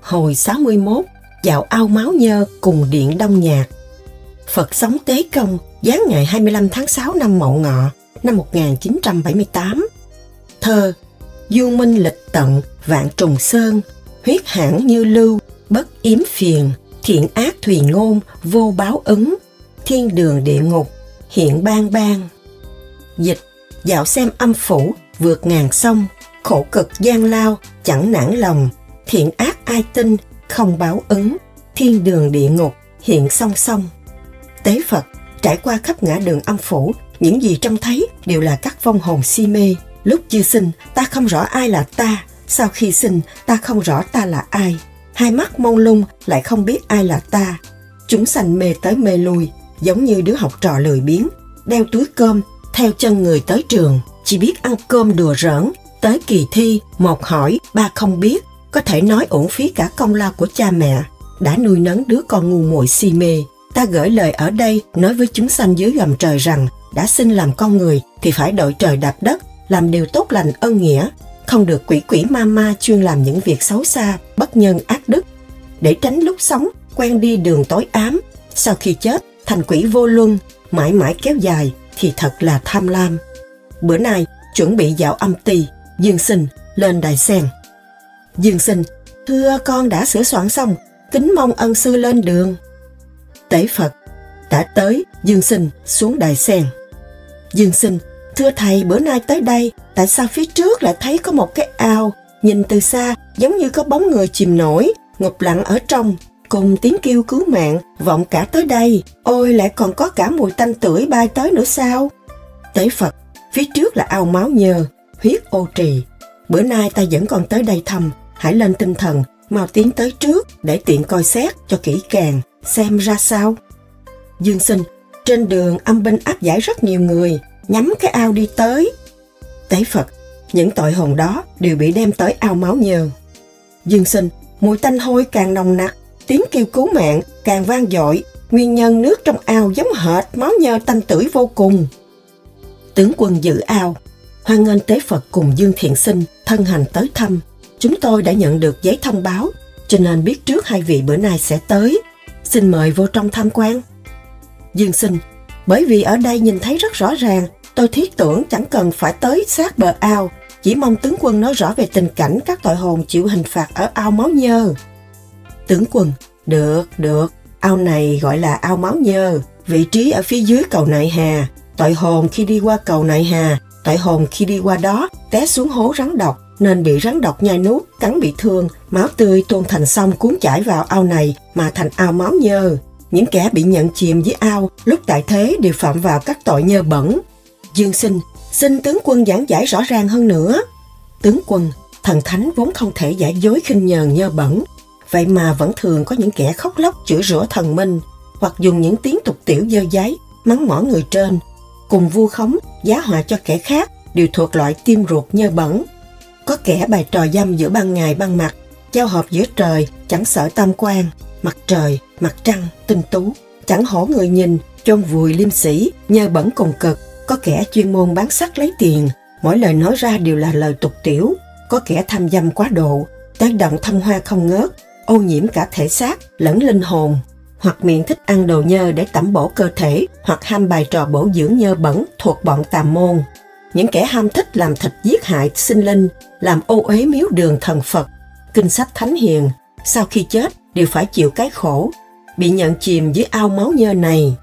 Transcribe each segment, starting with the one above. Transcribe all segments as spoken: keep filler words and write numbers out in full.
Hồi sáu mươi mốt, dạo ao Máu Nhơ cùng Điện Đông Nhạc. Phật sống Tế Công, giáng ngày hai mươi lăm tháng sáu năm Mậu Ngọ, năm một nghìn chín trăm bảy mươi tám. Thơ: Du minh lịch tận, vạn trùng sơn, huyết hãn như lưu, bất yếm phiền, thiện ác thùy ngôn, vô báo ứng, thiên đường địa ngục, hiện bang bang. Dịch: dạo xem âm phủ, vượt ngàn sông, khổ cực gian lao, chẳng nản lòng, thiện ác ai tin, không báo ứng, thiên đường địa ngục, hiện song song. Tế Phật trải qua khắp ngã đường âm phủ, những gì trông thấy đều là các vong hồn si mê. Lúc chưa sinh, ta không rõ ai là ta, sau khi sinh, ta không rõ ta là ai. Hai mắt mông lung lại không biết ai là ta. Chúng sanh mê tới mê lui, giống như đứa học trò lười biếng, đeo túi cơm, theo chân người tới trường, chỉ biết ăn cơm đùa giỡn. Tới kỳ thi, một hỏi, ba không biết, có thể nói uổng phí cả công lao của cha mẹ đã nuôi nấng đứa con ngu muội si mê. Ta gửi lời ở đây nói với chúng sanh dưới gầm trời rằng, đã sinh làm con người thì phải đội trời đạp đất, làm điều tốt lành ân nghĩa, không được quỷ quỷ ma ma chuyên làm những việc xấu xa, bất nhân ác đức, để tránh lúc sống quen đi đường tối ám, sau khi chết thành quỷ vô luân, mãi mãi kéo dài thì thật là tham lam. Bữa nay chuẩn bị dạo âm ty, Dương Sinh lên đài sen. Dương Sinh: thưa con đã sửa soạn xong, kính mong ân sư lên đường. Tế Phật: đã tới. Dương Sinh xuống đài sen. Dương Sinh: thưa thầy, bữa nay tới đây, tại sao phía trước lại thấy có một cái ao, nhìn từ xa giống như có bóng người chìm nổi, ngụp lặng ở trong, cùng tiếng kêu cứu mạng vọng cả tới đây, ôi lại còn có cả mùi tanh tưởi bay tới nữa sao? Tế Phật: phía trước là ao Máu Nhơ, huyết ô trì. Bữa nay ta vẫn còn tới đây thăm, hãy lên tinh thần, mau tiến tới trước để tiện coi xét cho kỹ càng, xem ra sao. Dương Sinh: trên đường âm binh áp giải rất nhiều người, nhắm cái ao đi tới. Tế Phật: những tội hồn đó đều bị đem tới ao Máu Nhơ. Dương Sinh: mùi tanh hôi càng nồng nặc, tiếng kêu cứu mạng càng vang dội, nguyên nhân nước trong ao giống hệt máu nhơ tanh tưởi vô cùng. Tướng quân giữ ao: hoan nghênh Tế Phật cùng Dương Thiện Sinh thân hành tới thăm. Chúng tôi đã nhận được giấy thông báo, cho nên biết trước hai vị bữa nay sẽ tới. Xin mời vô trong tham quan. Dương Sinh: bởi vì ở đây nhìn thấy rất rõ ràng, tôi thiết tưởng chẳng cần phải tới sát bờ ao, chỉ mong tướng quân nói rõ về tình cảnh các tội hồn chịu hình phạt ở ao Máu Nhơ. Tướng quân: được, được, ao này gọi là ao Máu Nhơ, vị trí ở phía dưới cầu Nại Hà. Tội hồn khi đi qua cầu Nại Hà, tội hồn khi đi qua đó té xuống hố rắn độc, nên bị rắn độc nhai nuốt, cắn bị thương, máu tươi tuôn thành sông cuốn chảy vào ao này mà thành ao Máu Nhơ. Những kẻ bị nhận chìm dưới ao lúc tại thế đều phạm vào các tội nhơ bẩn. Dương Sinh: xin tướng quân giảng giải rõ ràng hơn nữa. Tướng quân: thần thánh vốn không thể giả dối khinh nhờn nhơ bẩn, vậy mà vẫn thường có những kẻ khóc lóc chửi rủa thần minh, hoặc dùng những tiếng tục tiểu dơ dáy mắng mỏ người trên, cùng vu khống giá họa cho kẻ khác, đều thuộc loại tim ruột nhơ bẩn. Có kẻ bày trò dâm giữa ban ngày ban mặt, giao hợp giữa trời chẳng sợ tam quan, mặt trời, mặt trăng, tinh tú, chẳng hổ người nhìn, chôn vùi liêm sĩ, nhơ bẩn cùng cực. Có kẻ chuyên môn bán sắc lấy tiền, mỗi lời nói ra đều là lời tục tiểu. Có kẻ tham dâm quá độ, tác động thăng hoa không ngớt, ô nhiễm cả thể xác lẫn linh hồn, hoặc miệng thích ăn đồ nhơ để tẩm bổ cơ thể, hoặc ham bài trò bổ dưỡng nhơ bẩn thuộc bọn tà môn. Những kẻ ham thích làm thịt giết hại sinh linh, làm ô uế miếu đường thần Phật, kinh sách thánh hiền, sau khi chết đều phải chịu cái khổ, bị nhận chìm dưới ao Máu Nhơ này.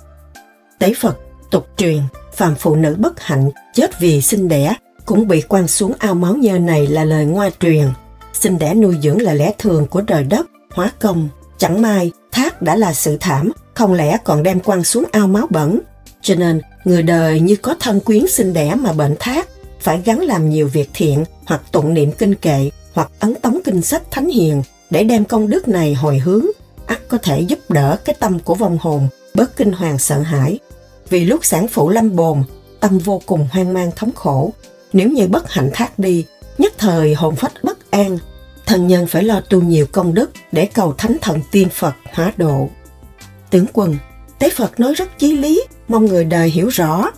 Tế Phật: tục truyền, phàm phụ nữ bất hạnh chết vì sinh đẻ cũng bị quăng xuống ao Máu Nhơ này là lời ngoa truyền. Sinh đẻ nuôi dưỡng là lẽ thường của trời đất, hóa công. Chẳng may thác đã là sự thảm, không lẽ còn đem quăng xuống ao máu bẩn. Cho nên người đời như có thân quyến sinh đẻ mà bệnh thác, phải gắng làm nhiều việc thiện, hoặc tụng niệm kinh kệ, hoặc ấn tống kinh sách thánh hiền để đem công đức này hồi hướng, ắt có thể giúp đỡ cái tâm của vong hồn bớt kinh hoàng sợ hãi. Vì lúc sản phụ lâm bồn, tâm vô cùng hoang mang thống khổ, nếu như bất hạnh thác đi, nhất thời hồn phách bất an, thần nhân phải lo tu nhiều công đức để cầu thánh thần tiên Phật hóa độ. Tướng quân: Tế Phật nói rất chí lý, mong người đời hiểu rõ.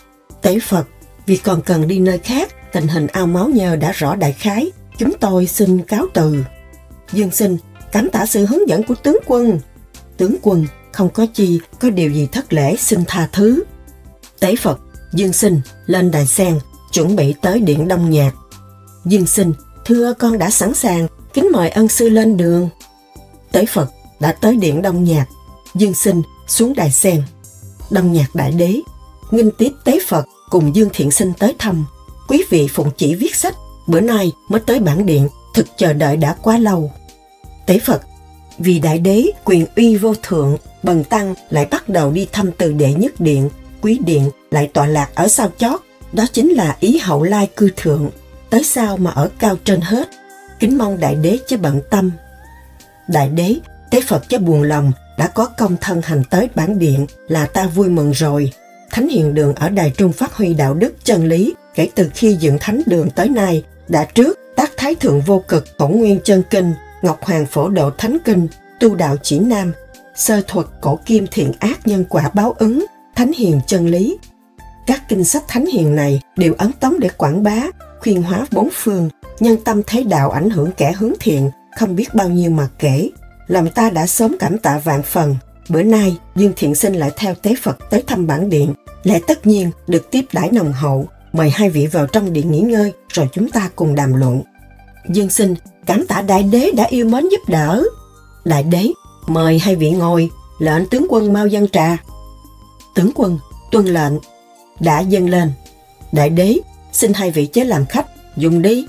Tế Phật: vì còn cần đi nơi khác, tình hình ao Máu Nhơ đã rõ đại khái, chúng tôi xin cáo từ. Dương Sinh: cảm tạ sự hướng dẫn của tướng quân. Tướng quân, không có chi, có điều gì thất lễ xin tha thứ. Tế Phật, Dương Sinh lên đài sen, chuẩn bị tới điện Đông Nhạc. Dương Sinh, thưa con đã sẵn sàng, kính mời ân sư lên đường. Tế Phật đã tới điện Đông Nhạc. Dương Sinh xuống đài sen. Đông Nhạc đại đế nghinh tiếp Tế Phật cùng Dương Thiện Sinh tới thăm. Quý vị phụng chỉ viết sách, bữa nay mới tới bản điện, thực chờ đợi đã quá lâu. Tế Phật, vì đại đế quyền uy vô thượng, bần tăng lại bắt đầu đi thăm từ đệ nhất điện, quý điện lại tọa lạc ở sao chót, đó chính là ý hậu lai cư thượng, tới sao mà ở cao trên hết, kính mong đại đế chớ bận tâm. Đại đế, Tế Phật chớ buồn lòng, đã có công thân hành tới bản điện là ta vui mừng rồi. Thánh Hiền Đường ở Đài Trung phát huy đạo đức chân lý, kể từ khi dựng thánh đường tới nay, đã trước tác Thái Thượng Vô Cực Phổ Nguyên Chân Kinh, Ngọc Hoàng Phổ Độ Thánh Kinh, Tu Đạo Chỉ Nam, Sơ Thuật Cổ Kim Thiện Ác Nhân Quả Báo Ứng, Thánh Hiền Chân Lý. Các kinh sách thánh hiền này đều ấn tống để quảng bá, khuyên hóa bốn phương, nhân tâm thế đạo ảnh hưởng kẻ hướng thiện, không biết bao nhiêu mà kể. Làm ta đã sớm cảm tạ vạn phần. Bữa nay, Dương Thiện Sinh lại theo Tế Phật tới thăm bản điện, lẽ tất nhiên được tiếp đãi nồng hậu. Mời hai vị vào trong điện nghỉ ngơi, rồi chúng ta cùng đàm luận. Dương Sinh cảm tạ đại đế đã yêu mến giúp đỡ. Đại đế, mời hai vị ngồi, lệnh tướng quân mau dâng trà. Tướng quân tuân lệnh. Đã dâng lên. Đại đế, xin hai vị chớ làm khách, dùng đi.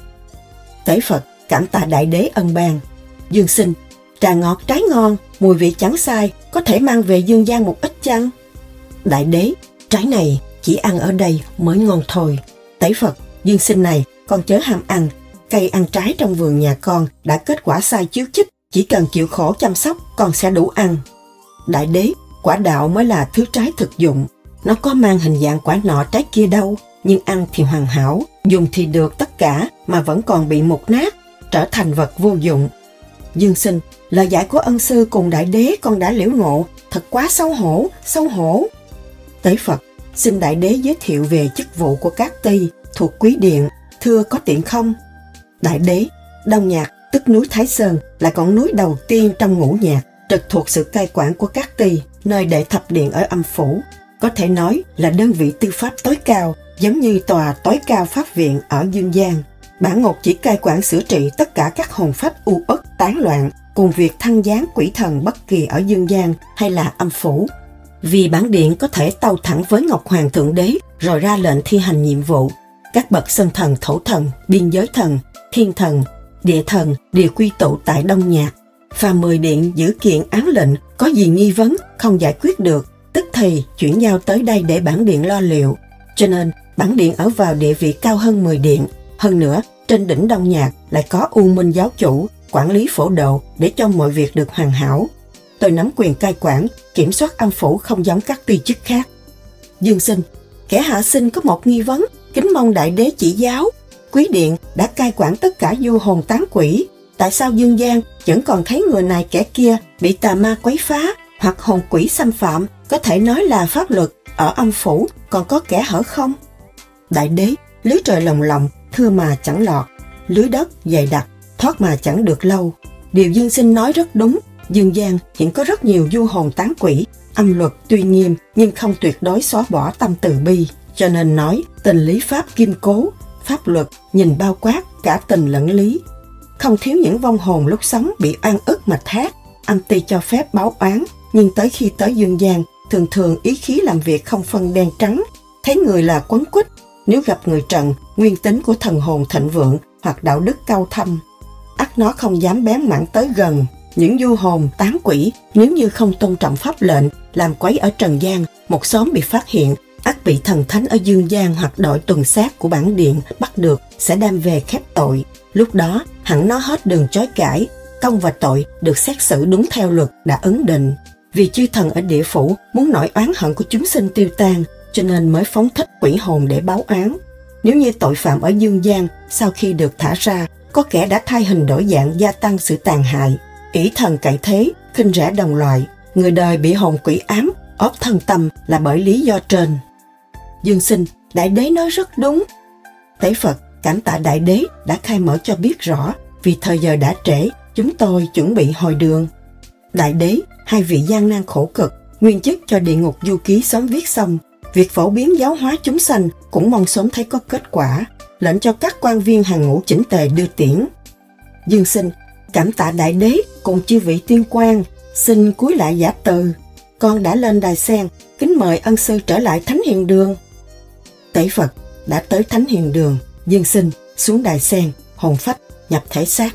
Tế Phật cảm tạ đại đế ân ban. Dương Sinh, trà ngọt trái ngon, mùi vị chẳng sai, có thể mang về Dương gian một ít chăng? Đại đế, trái này chỉ ăn ở đây mới ngon thôi. Tế Phật, Dương Sinh này, con chớ ham ăn, cây ăn trái trong vườn nhà con đã kết quả sai chiếu chích, chỉ cần chịu khổ chăm sóc con sẽ đủ ăn. Đại đế, quả đạo mới là thứ trái thực dụng, nó có mang hình dạng quả nọ trái kia đâu, nhưng ăn thì hoàn hảo, dùng thì được tất cả mà vẫn còn bị mục nát, trở thành vật vô dụng. Dương Sinh, lời giải của ân sư cùng đại đế con đã liễu ngộ, thật quá xấu hổ, xấu hổ. Tế Phật, xin đại đế giới thiệu về chức vụ của các ty thuộc quý điện, thưa có tiện không? Đại đế, Đông Nhạc tức núi Thái Sơn là con núi đầu tiên trong ngũ nhạc, trực thuộc sự cai quản của các ty, nơi đệ thập điện ở âm phủ, có thể nói là đơn vị tư pháp tối cao, giống như tòa tối cao pháp viện ở Dương gian. Bản ngục chỉ cai quản xử trị tất cả các hồn phách u uất tán loạn, cùng việc thăng giáng quỷ thần bất kỳ ở Dương gian hay là âm phủ. Vì bản điện có thể tâu thẳng với Ngọc Hoàng Thượng Đế rồi ra lệnh thi hành nhiệm vụ. Các bậc sơn thần, thổ thần, biên giới thần, thiên thần, địa thần đều quy tụ tại Đông Nhạc. Phàm mười điện giữ kiện án lệnh, có gì nghi vấn không giải quyết được, tức thì chuyển giao tới đây để bản điện lo liệu. Cho nên bản điện ở vào địa vị cao hơn mười điện. Hơn nữa, trên đỉnh Đông Nhạc lại có U Minh giáo chủ, quản lý phổ độ để cho mọi việc được hoàn hảo. Tôi nắm quyền cai quản, kiểm soát âm phủ không giống các ty chức khác. Dương Sinh, kẻ hạ sinh có một nghi vấn, kính mong đại đế chỉ giáo. Quý điện đã cai quản tất cả du hồn tán quỷ, tại sao Dương gian vẫn còn thấy người này kẻ kia bị tà ma quấy phá hoặc hồn quỷ xâm phạm, có thể nói là pháp luật ở âm phủ còn có kẻ hở không? Đại đế, lưới trời lồng lộng, thưa mà chẳng lọt, lưới đất dày đặc, thoát mà chẳng được lâu. Điều Dương Sinh nói rất đúng, Dương gian hiện có rất nhiều du hồn tán quỷ, âm luật tuy nghiêm nhưng không tuyệt đối xóa bỏ tâm từ bi, cho nên nói tình lý pháp kiên cố, pháp luật nhìn bao quát cả tình lẫn lý. Không thiếu những vong hồn lúc sống bị oan ức mà thác, âm ty cho phép báo oán, nhưng tới khi tới Dương gian, thường thường ý khí làm việc không phân đen trắng, thấy người là quấn quýt. Nếu gặp người trần, nguyên tính của thần hồn thịnh vượng hoặc đạo đức cao thâm, ắt nó không dám bén mảng tới gần. Những du hồn tán quỷ nếu như không tôn trọng pháp lệnh, làm quấy ở trần gian, một xóm bị phát hiện, ắt bị thần thánh ở Dương gian hoặc đội tuần sát của bản điện bắt được, sẽ đem về khép tội. Lúc đó hẳn nó hết đường chối cãi, công và tội được xét xử đúng theo luật đã ấn định. Vì chư thần ở địa phủ muốn nỗi oán hận của chúng sinh tiêu tan, cho nên mới phóng thích quỷ hồn để báo oán. Nếu như tội phạm ở Dương gian sau khi được thả ra, có kẻ đã thay hình đổi dạng gia tăng sự tàn hại, ỷ thần cậy thế, khinh rẻ đồng loại, người đời bị hồn quỷ ám, óp thân tâm là bởi lý do trên. Dương Sinh, đại đế nói rất đúng. Tế Phật cảm tạ đại đế đã khai mở cho biết rõ, vì thời giờ đã trễ, chúng tôi chuẩn bị hồi đường. Đại đế, hai vị gian nan khổ cực, nguyên chức cho địa ngục du ký sớm viết xong, việc phổ biến giáo hóa chúng sanh cũng mong sớm thấy có kết quả, lệnh cho các quan viên hàng ngũ chỉnh tề đưa tiễn. Dương sinh cảm tạ đại đế cùng chư vị tiên quan, xin cúi lại giả từ. Con đã lên đài sen, kính mời ân sư trở lại Thánh Hiền Đường. Tế Phật đã tới Thánh Hiền Đường, Dương sinh xuống đài sen, hồn phách nhập thể xác.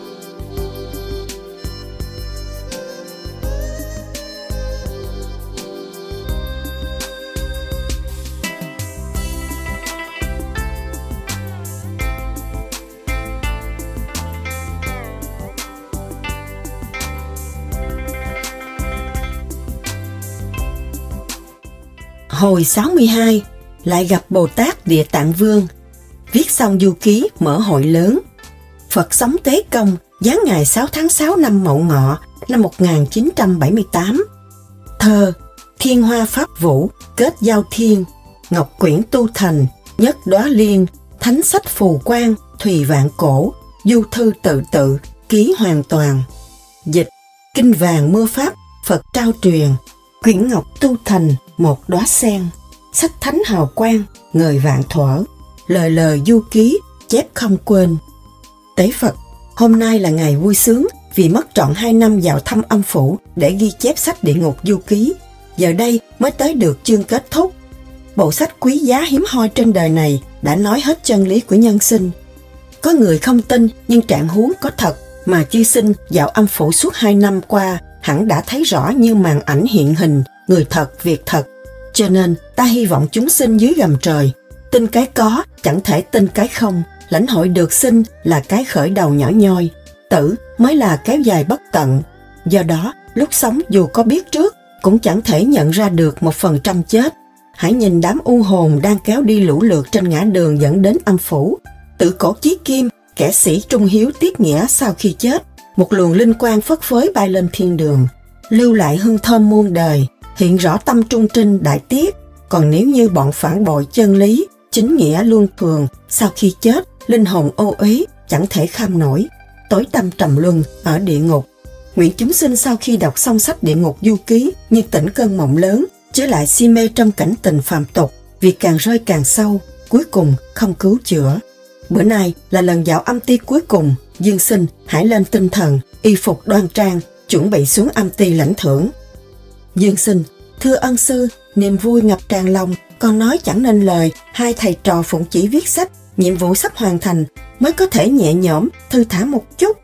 Hồi sáu mươi hai, lại gặp Bồ Tát Địa Tạng Vương. Viết xong du ký mở hội lớn. Phật sống Tế Công, giáng ngày sáu tháng sáu năm Mậu Ngọ, năm một nghìn chín trăm bảy mươi tám. Thơ: Thiên hoa pháp vũ, kết giao thiên, ngọc quyển tu thành, nhất đóa liên, thánh sách phù quang, thùy vạn cổ, du thư tự tự, ký hoàn toàn. Dịch: Kinh vàng mưa pháp, Phật trao truyền, quyển ngọc tu thành, một đóa sen, sách thánh hào quang, ngời vạn thuở, lời lời du ký, chép không quên. Tế Phật, hôm nay là ngày vui sướng vì mất trọn hai năm vào thăm âm phủ để ghi chép sách địa ngục du ký. Giờ đây mới tới được chương kết thúc. Bộ sách quý giá hiếm hoi trên đời này đã nói hết chân lý của nhân sinh. Có người không tin, nhưng trạng huống có thật mà chư sinh vào âm phủ suốt hai năm qua hẳn đã thấy rõ như màn ảnh hiện hình, người thật, việc thật. Cho nên ta hy vọng chúng sinh dưới gầm trời, tin cái có chẳng thể tin cái không, lãnh hội được sinh là cái khởi đầu nhỏ nhoi, tử mới là kéo dài bất tận. Do đó, lúc sống dù có biết trước, cũng chẳng thể nhận ra được một phần trăm chết. Hãy nhìn đám u hồn đang kéo đi lũ lượt trên ngã đường dẫn đến âm phủ. Tự cổ chí kim, kẻ sĩ trung hiếu tiết nghĩa sau khi chết, một luồng linh quang phất phới bay lên thiên đường, lưu lại hương thơm muôn đời, hiện rõ tâm trung trinh đại tiết. Còn nếu như bọn phản bội chân lý, chính nghĩa luân thường, sau khi chết, linh hồn ô uế, chẳng thể kham nổi, tối tăm trầm luân ở địa ngục. Nguyện chúng sinh sau khi đọc xong sách địa ngục du ký như tỉnh cơn mộng lớn, chớ lại si mê trong cảnh tình phàm tục, vì càng rơi càng sâu, cuối cùng không cứu chữa. Bữa nay là lần vào âm ti cuối cùng, Dương sinh hãy lên tinh thần, y phục đoan trang, chuẩn bị xuống âm ti lãnh thưởng. Dương sinh, thưa ân sư, niềm vui ngập tràn lòng, con nói chẳng nên lời. Hai thầy trò phụng chỉ viết sách, nhiệm vụ sắp hoàn thành, mới có thể nhẹ nhõm, thư thả một chút.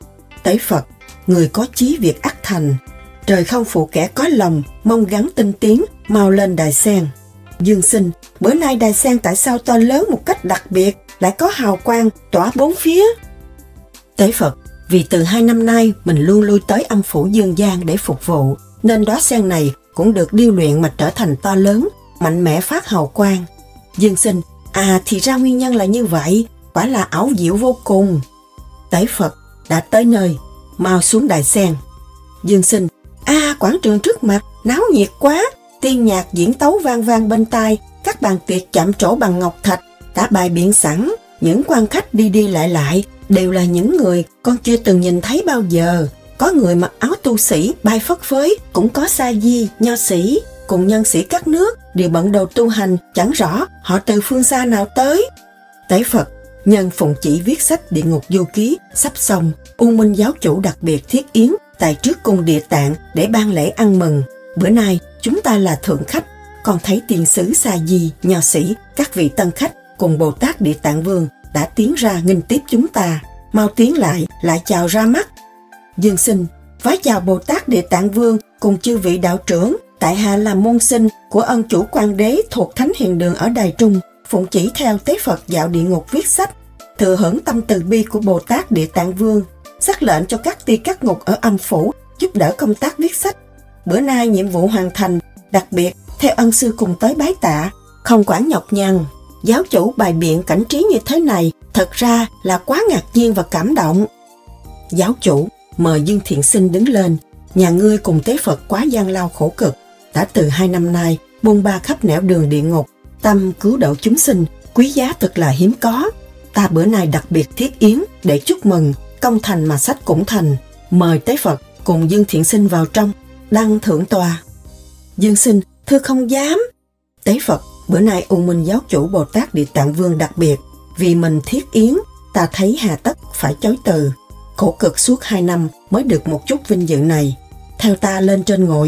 Tế Phật, người có chí việc ắt thành, trời không phụ kẻ có lòng, mong gắng tinh tiến, mau lên đài sen. Dương sinh, bữa nay đài sen tại sao to lớn một cách đặc biệt, lại có hào quang tỏa bốn phía? Tế Phật, vì từ hai năm nay mình luôn lui tới âm phủ dương gian để phục vụ, nên đóa sen này cũng được điêu luyện mà trở thành to lớn, mạnh mẽ phát hào quang. Dương sinh, à thì ra nguyên nhân là như vậy, quả là ảo diệu vô cùng. Tế Phật, đã tới nơi, mau xuống đài sen. Dương sinh, à quảng trường trước mặt, náo nhiệt quá, tiên nhạc diễn tấu vang vang bên tai, các bàn tiệc chạm trổ bằng ngọc thạch, đã bày biện sẵn, những quan khách đi đi lại lại, đều là những người con chưa từng nhìn thấy bao giờ. Có người mặc áo tu sĩ bay phất phới, cũng có sa di, nho sĩ, cùng nhân sĩ các nước, đều bận đầu tu hành, chẳng rõ họ từ phương xa nào tới. Tế Phật, nhân phụng chỉ viết sách địa ngục du ký sắp xong, U Minh giáo chủ đặc biệt thiết yến tại trước cung Địa Tạng để ban lễ ăn mừng. Bữa nay chúng ta là thượng khách, còn thấy tiền sứ sa di, nho sĩ, các vị tân khách cùng Bồ Tát Địa Tạng Vương đã tiến ra nghênh tiếp chúng ta. Mau tiến lại, lại chào ra mắt. Dương sinh, vái chào Bồ Tát Địa Tạng Vương cùng chư vị đạo trưởng, tại hạ là môn sinh của ân chủ Quan Đế thuộc Thánh Hiền Đường ở Đài Trung, phụng chỉ theo Tế Phật dạo địa ngục viết sách, thừa hưởng tâm từ bi của Bồ Tát Địa Tạng Vương, sắc lệnh cho các ty các ngục ở âm phủ giúp đỡ công tác viết sách. Bữa nay nhiệm vụ hoàn thành, đặc biệt theo ân sư cùng tới bái tạ, không quản nhọc nhằn. Giáo chủ bày biện cảnh trí như thế này thật ra là quá ngạc nhiên và cảm động. Giáo chủ mời Dương Thiện Sinh đứng lên. Nhà ngươi cùng Tế Phật quá gian lao khổ cực, đã từ hai năm nay bôn ba khắp nẻo đường địa ngục, tâm cứu độ chúng sinh quý giá thật là hiếm có. Ta bữa nay đặc biệt thiết yến để chúc mừng, công thành mà sách cũng thành, mời Tế Phật cùng Dương Thiện Sinh vào trong, đăng thượng tòa. Dương Sinh, thưa không dám. Tế Phật, bữa nay U Minh giáo chủ Bồ Tát Địa Tạng Vương đặc biệt, vì mình thiết yến, ta thấy hà tất phải chối từ. Khổ cực suốt hai năm mới được một chút vinh dự này, theo ta lên trên ngồi.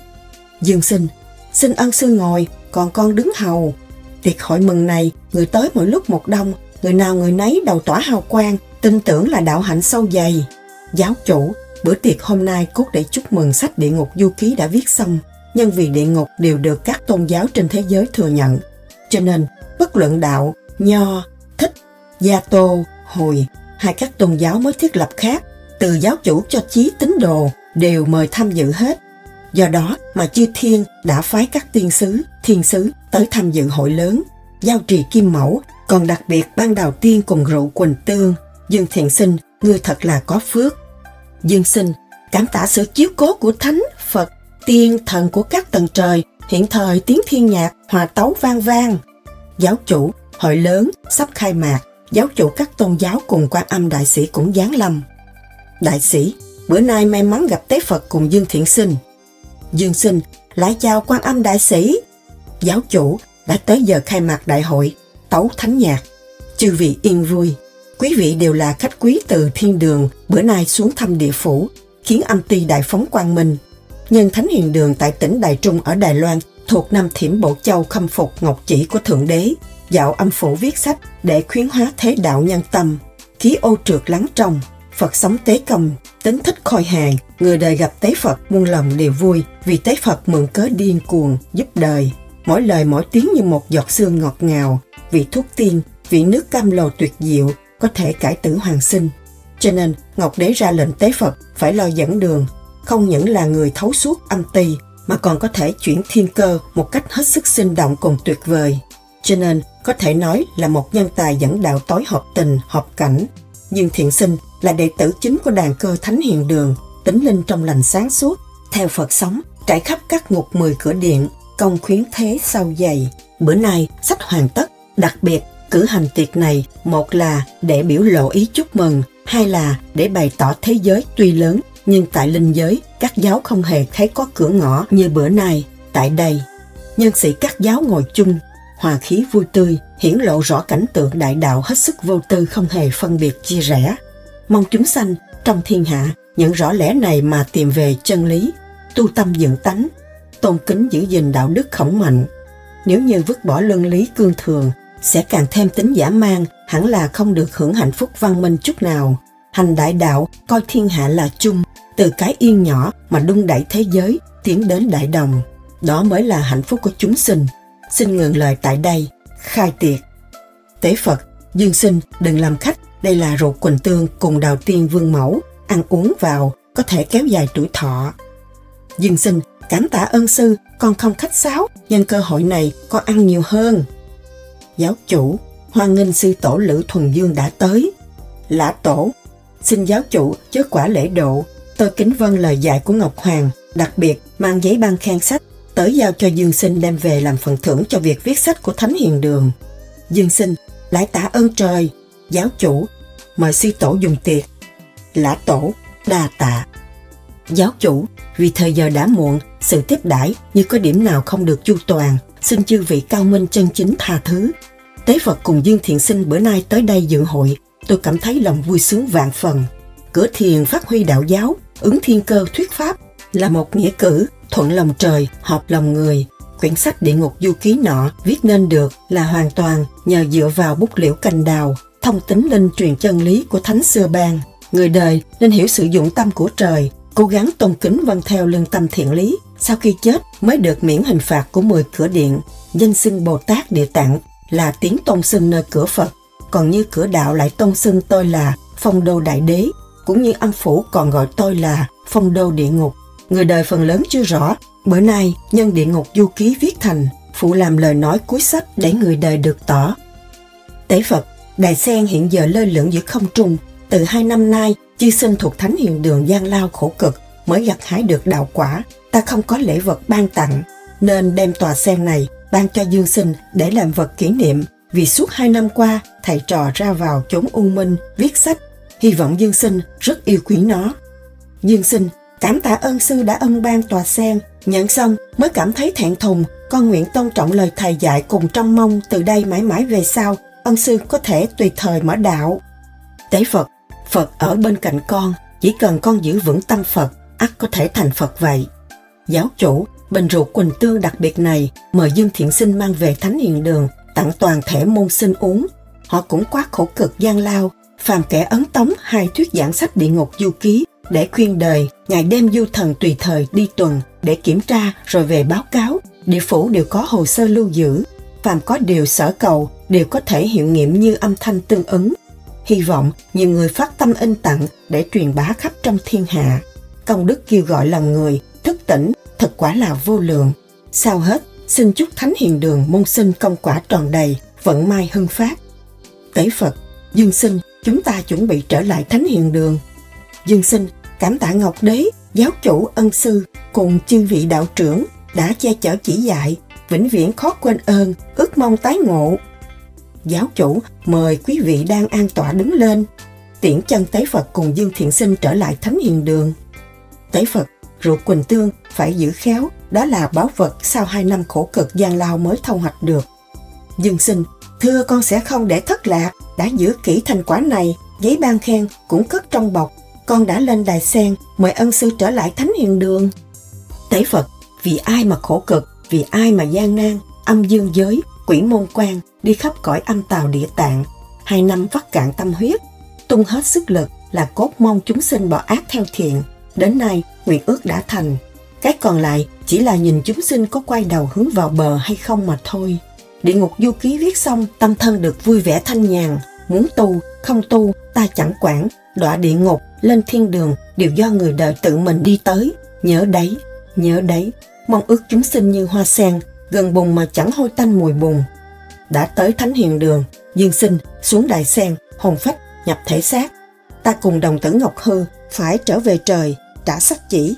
Dương Sinh, xin ân sư ngồi, còn con đứng hầu. Tiệc hội mừng này, người tới mỗi lúc một đông, người nào người nấy đầu tỏa hào quang, tin tưởng là đạo hạnh sâu dày. Giáo chủ, bữa tiệc hôm nay cốt để chúc mừng sách Địa Ngục Du Ký đã viết xong, nhân vì địa ngục đều được các tôn giáo trên thế giới thừa nhận. Cho nên, bất luận đạo, Nho, Thích, Gia Tô, Hồi, hai các tôn giáo mới thiết lập khác, từ giáo chủ cho chí tín đồ đều mời tham dự hết. Do đó mà chư thiên đã phái các tiên sứ, thiên sứ tới tham dự hội lớn, giao trì kim mẫu, còn đặc biệt ban đầu tiên cùng rượu quỳnh tương. Dương Thiện Sinh, ngươi thật là có phước. Dương Sinh, cảm tạ sự chiếu cố của Thánh, Phật, tiên, thần của các tầng trời, hiện thời tiếng thiên nhạc, hòa tấu vang vang. Giáo chủ, hội lớn sắp khai mạc, giáo chủ các tôn giáo cùng Quan Âm Đại Sĩ cũng giáng lâm. Đại Sĩ, bữa nay may mắn gặp Tế Phật cùng Dương Thiện Sinh. Dương Sinh, lại chào Quan Âm Đại Sĩ. Giáo chủ, đã tới giờ khai mạc đại hội, tấu thánh nhạc. Chư vị yên vui, quý vị đều là khách quý từ thiên đường, bữa nay xuống thăm địa phủ, khiến âm ty đại phóng quang minh. Nhân Thánh Hiền Đường tại tỉnh Đài Trung ở Đài Loan, thuộc Nam Thiểm Bộ Châu khâm phục ngọc chỉ của Thượng Đế, dạo âm phủ viết sách để khuyến hóa thế đạo nhân tâm, khí ô trượt lắng trong, Phật sống tế công, tính thích khôi hài, người đời gặp Tế Phật muôn lòng đều vui, vì Tế Phật mượn cớ điên cuồng giúp đời, mỗi lời mỗi tiếng như một giọt sương ngọt ngào, vị thuốc tiên, vị nước cam lồ tuyệt diệu, có thể cải tử hoàn sinh. Cho nên Ngọc Đế ra lệnh Tế Phật phải lo dẫn đường, không những là người thấu suốt âm ty mà còn có thể chuyển thiên cơ một cách hết sức sinh động cùng tuyệt vời. Cho nên có thể nói là một nhân tài dẫn đạo tối hợp tình, hợp cảnh. Dương Thiện Sinh là đệ tử chính của đàn cơ Thánh Hiền Đường, tính linh trong lành sáng suốt, theo Phật sống, trải khắp các ngục mười cửa điện, công khuyến thế sâu dày. Bữa nay sách hoàn tất, đặc biệt cử hành tiệc này, một là để biểu lộ ý chúc mừng, hai là để bày tỏ thế giới tuy lớn, nhưng tại linh giới, các giáo không hề thấy có cửa ngõ như bữa nay. Tại đây, nhân sĩ các giáo ngồi chung, hòa khí vui tươi, hiển lộ rõ cảnh tượng đại đạo hết sức vô tư, không hề phân biệt chia rẽ. Mong chúng sanh trong thiên hạ nhận rõ lẽ này mà tìm về chân lý, tu tâm dựng tánh, tôn kính giữ gìn đạo đức khổng mạnh. Nếu như vứt bỏ luân lý cương thường, sẽ càng thêm tính giả man, hẳn là không được hưởng hạnh phúc văn minh chút nào. Hành đại đạo, coi thiên hạ là chung, từ cái yên nhỏ mà đung đẩy thế giới tiến đến đại đồng. Đó mới là hạnh phúc của chúng sinh. Xin ngừng lời tại đây, khai tiệc. Tế Phật, Dương Sinh đừng làm khách, đây là rượu quỳnh tương cùng đào tiên vương mẫu, ăn uống vào có thể kéo dài tuổi thọ. Dương Sinh, cảm tạ ơn sư, con không khách sáo, nhân cơ hội này con ăn nhiều hơn. Giáo chủ, hoan nghênh sư tổ Lữ Thuần Dương đã tới. Lã tổ, xin giáo chủ chớ quả lễ độ, tôi kính vâng lời dạy của Ngọc Hoàng, đặc biệt mang giấy ban khen sách tới giao cho Dương Sinh đem về làm phần thưởng cho việc viết sách của Thánh Hiền Đường. Dương Sinh, lại tạ ơn trời. Giáo chủ, mời sư tổ dùng tiệc. Lã tổ, đa tạ. Giáo chủ, vì thời giờ đã muộn, sự tiếp đãi như có điểm nào không được chu toàn, xin chư vị cao minh chân chính tha thứ. Tế Phật cùng Dương Thiện Sinh bữa nay tới đây dự hội, tôi cảm thấy lòng vui sướng vạn phần. Cửa thiền phát huy đạo giáo, ứng thiên cơ thuyết pháp là một nghĩa cử, thuận lòng trời, hợp lòng người. Quyển sách Địa Ngục Du Ký nọ viết nên được là hoàn toàn nhờ dựa vào bút liễu cành đào, thông tính linh truyền chân lý của thánh xưa ban. Người đời nên hiểu sử dụng tâm của trời, cố gắng tôn kính vâng theo lương tâm thiện lý, sau khi chết mới được miễn hình phạt của mười cửa điện. Danh xưng Bồ Tát Địa Tạng là tiếng tôn xưng nơi cửa Phật, còn như cửa đạo lại tôn xưng tôi là Phong Đô Đại Đế, cũng như âm phủ còn gọi tôi là Phong Đô Địa Ngục. Người đời phần lớn chưa rõ, bữa nay nhân Địa Ngục Du Ký viết thành, phụ làm lời nói cuối sách để người đời được tỏ. Tế Phật, đài sen hiện giờ lơ lửng giữa không trung, từ hai năm nay chư sinh thuộc Thánh Hiền Đường gian lao khổ cực mới gặt hái được đạo quả. Ta không có lễ vật ban tặng, nên đem tòa sen này ban cho Dương Sinh để làm vật kỷ niệm, vì suốt hai năm qua thầy trò ra vào chốn u minh viết sách, hy vọng Dương Sinh rất yêu quý nó. Dương Sinh cảm tạ ơn sư đã ân ban tòa sen, nhận xong mới cảm thấy thẹn thùng. Con nguyện tôn trọng lời thầy dạy, cùng trông mong từ đây mãi mãi về sau ân sư có thể tùy thời mở đạo. Tế Phật, Phật ở bên cạnh con, chỉ cần con giữ vững tâm Phật, ắt có thể thành Phật vậy. Giáo chủ, bình rượu Quỳnh Tương đặc biệt này mời Dương Thiện Sinh mang về Thánh Hiền Đường, tặng toàn thể môn sinh uống. Họ cũng quá khổ cực gian lao, phàm kẻ ấn tống hai thuyết giảng sách Địa Ngục Du Ký để khuyên đời. Ngày đêm du thần tùy thời đi tuần để kiểm tra rồi về báo cáo. Địa phủ đều có hồ sơ lưu giữ, phàm có điều sở cầu đều có thể hiệu nghiệm như âm thanh tương ứng. Hy vọng nhiều người phát tâm in tặng để truyền bá khắp trong thiên hạ. Công đức kêu gọi lòng người thức tỉnh thật quả là vô lượng. Sau hết, xin chúc Thánh Hiền Đường môn sinh công quả tròn đầy, vận may hưng phát. Tế Phật, Dương Sinh, chúng ta chuẩn bị trở lại Thánh Hiền Đường. Dương Sinh cảm tạ Ngọc Đế, giáo chủ ân sư cùng chư vị đạo trưởng đã che chở chỉ dạy, vĩnh viễn khó quên ơn, ước mong tái ngộ. Giáo chủ mời quý vị đang an tọa đứng lên, tiễn chân Tế Phật cùng Dương Thiện Sinh trở lại Thánh Hiền Đường. Tế Phật, rượu Quỳnh Tương phải giữ khéo, đó là báu vật sau hai năm khổ cực gian lao mới thu hoạch được. Dương Sinh, thưa con sẽ không để thất lạc, đã giữ kỹ thành quả này, giấy ban khen cũng cất trong bọc. Con đã lên đài sen, mời ân sư trở lại Thánh Hiền Đường. Tế Phật, vì ai mà khổ cực, vì ai mà gian nan, âm dương giới, quỷ môn quan, đi khắp cõi âm tào địa tạng. Hai năm vắt cạn tâm huyết, tung hết sức lực là cốt mong chúng sinh bỏ ác theo thiện. Đến nay, nguyện ước đã thành. Cái còn lại chỉ là nhìn chúng sinh có quay đầu hướng vào bờ hay không mà thôi. Địa Ngục Du Ký viết xong, tâm thân được vui vẻ thanh nhàn. Muốn tu, không tu, ta chẳng quản. Đọa địa ngục, lên thiên đường đều do người đời tự mình đi tới. Nhớ đấy, nhớ đấy, mong ước chúng sinh như hoa sen, gần bùn mà chẳng hôi tanh mùi bùn. Đã tới Thánh Hiền Đường, Dương Sinh xuống đài sen, hồn phách nhập thể xác. Ta cùng đồng tử Ngọc Hư phải trở về trời, trả sách chỉ.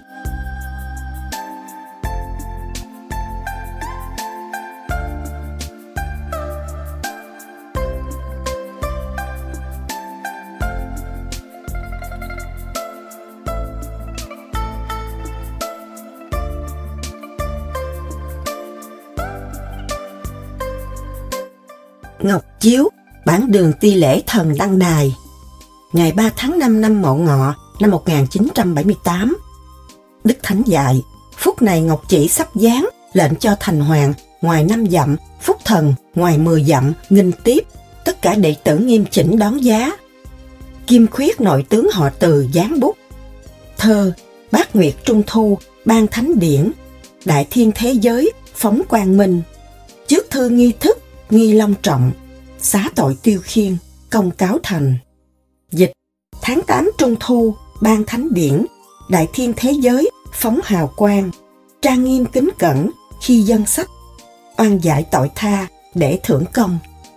Ngọc Chiếu, bản đường ti lễ thần đăng đài. Ngày ba tháng năm năm Mậu Ngọ năm một nghìn chín trăm bảy mươi tám. Đức Thánh dạy, phút này Ngọc Chỉ sắp giáng, lệnh cho thành hoàng, ngoài năm dặm, phúc thần, ngoài mười dặm, nghinh tiếp. Tất cả đệ tử nghiêm chỉnh đón giá. Kim Khuyết nội tướng họ Từ giáng bút. Thơ, Bát Nguyệt Trung Thu, ban thánh điển. Đại thiên thế giới, phóng quang minh. Trước thư nghi thức, nghi long trọng, xá tội tiêu khiên, công cáo thành. Dịch, tháng tám Trung Thu, ban thánh điển, đại thiên thế giới, phóng hào quang, trang nghiêm kính cẩn, khi dân sách, oan giải tội tha, để thưởng công.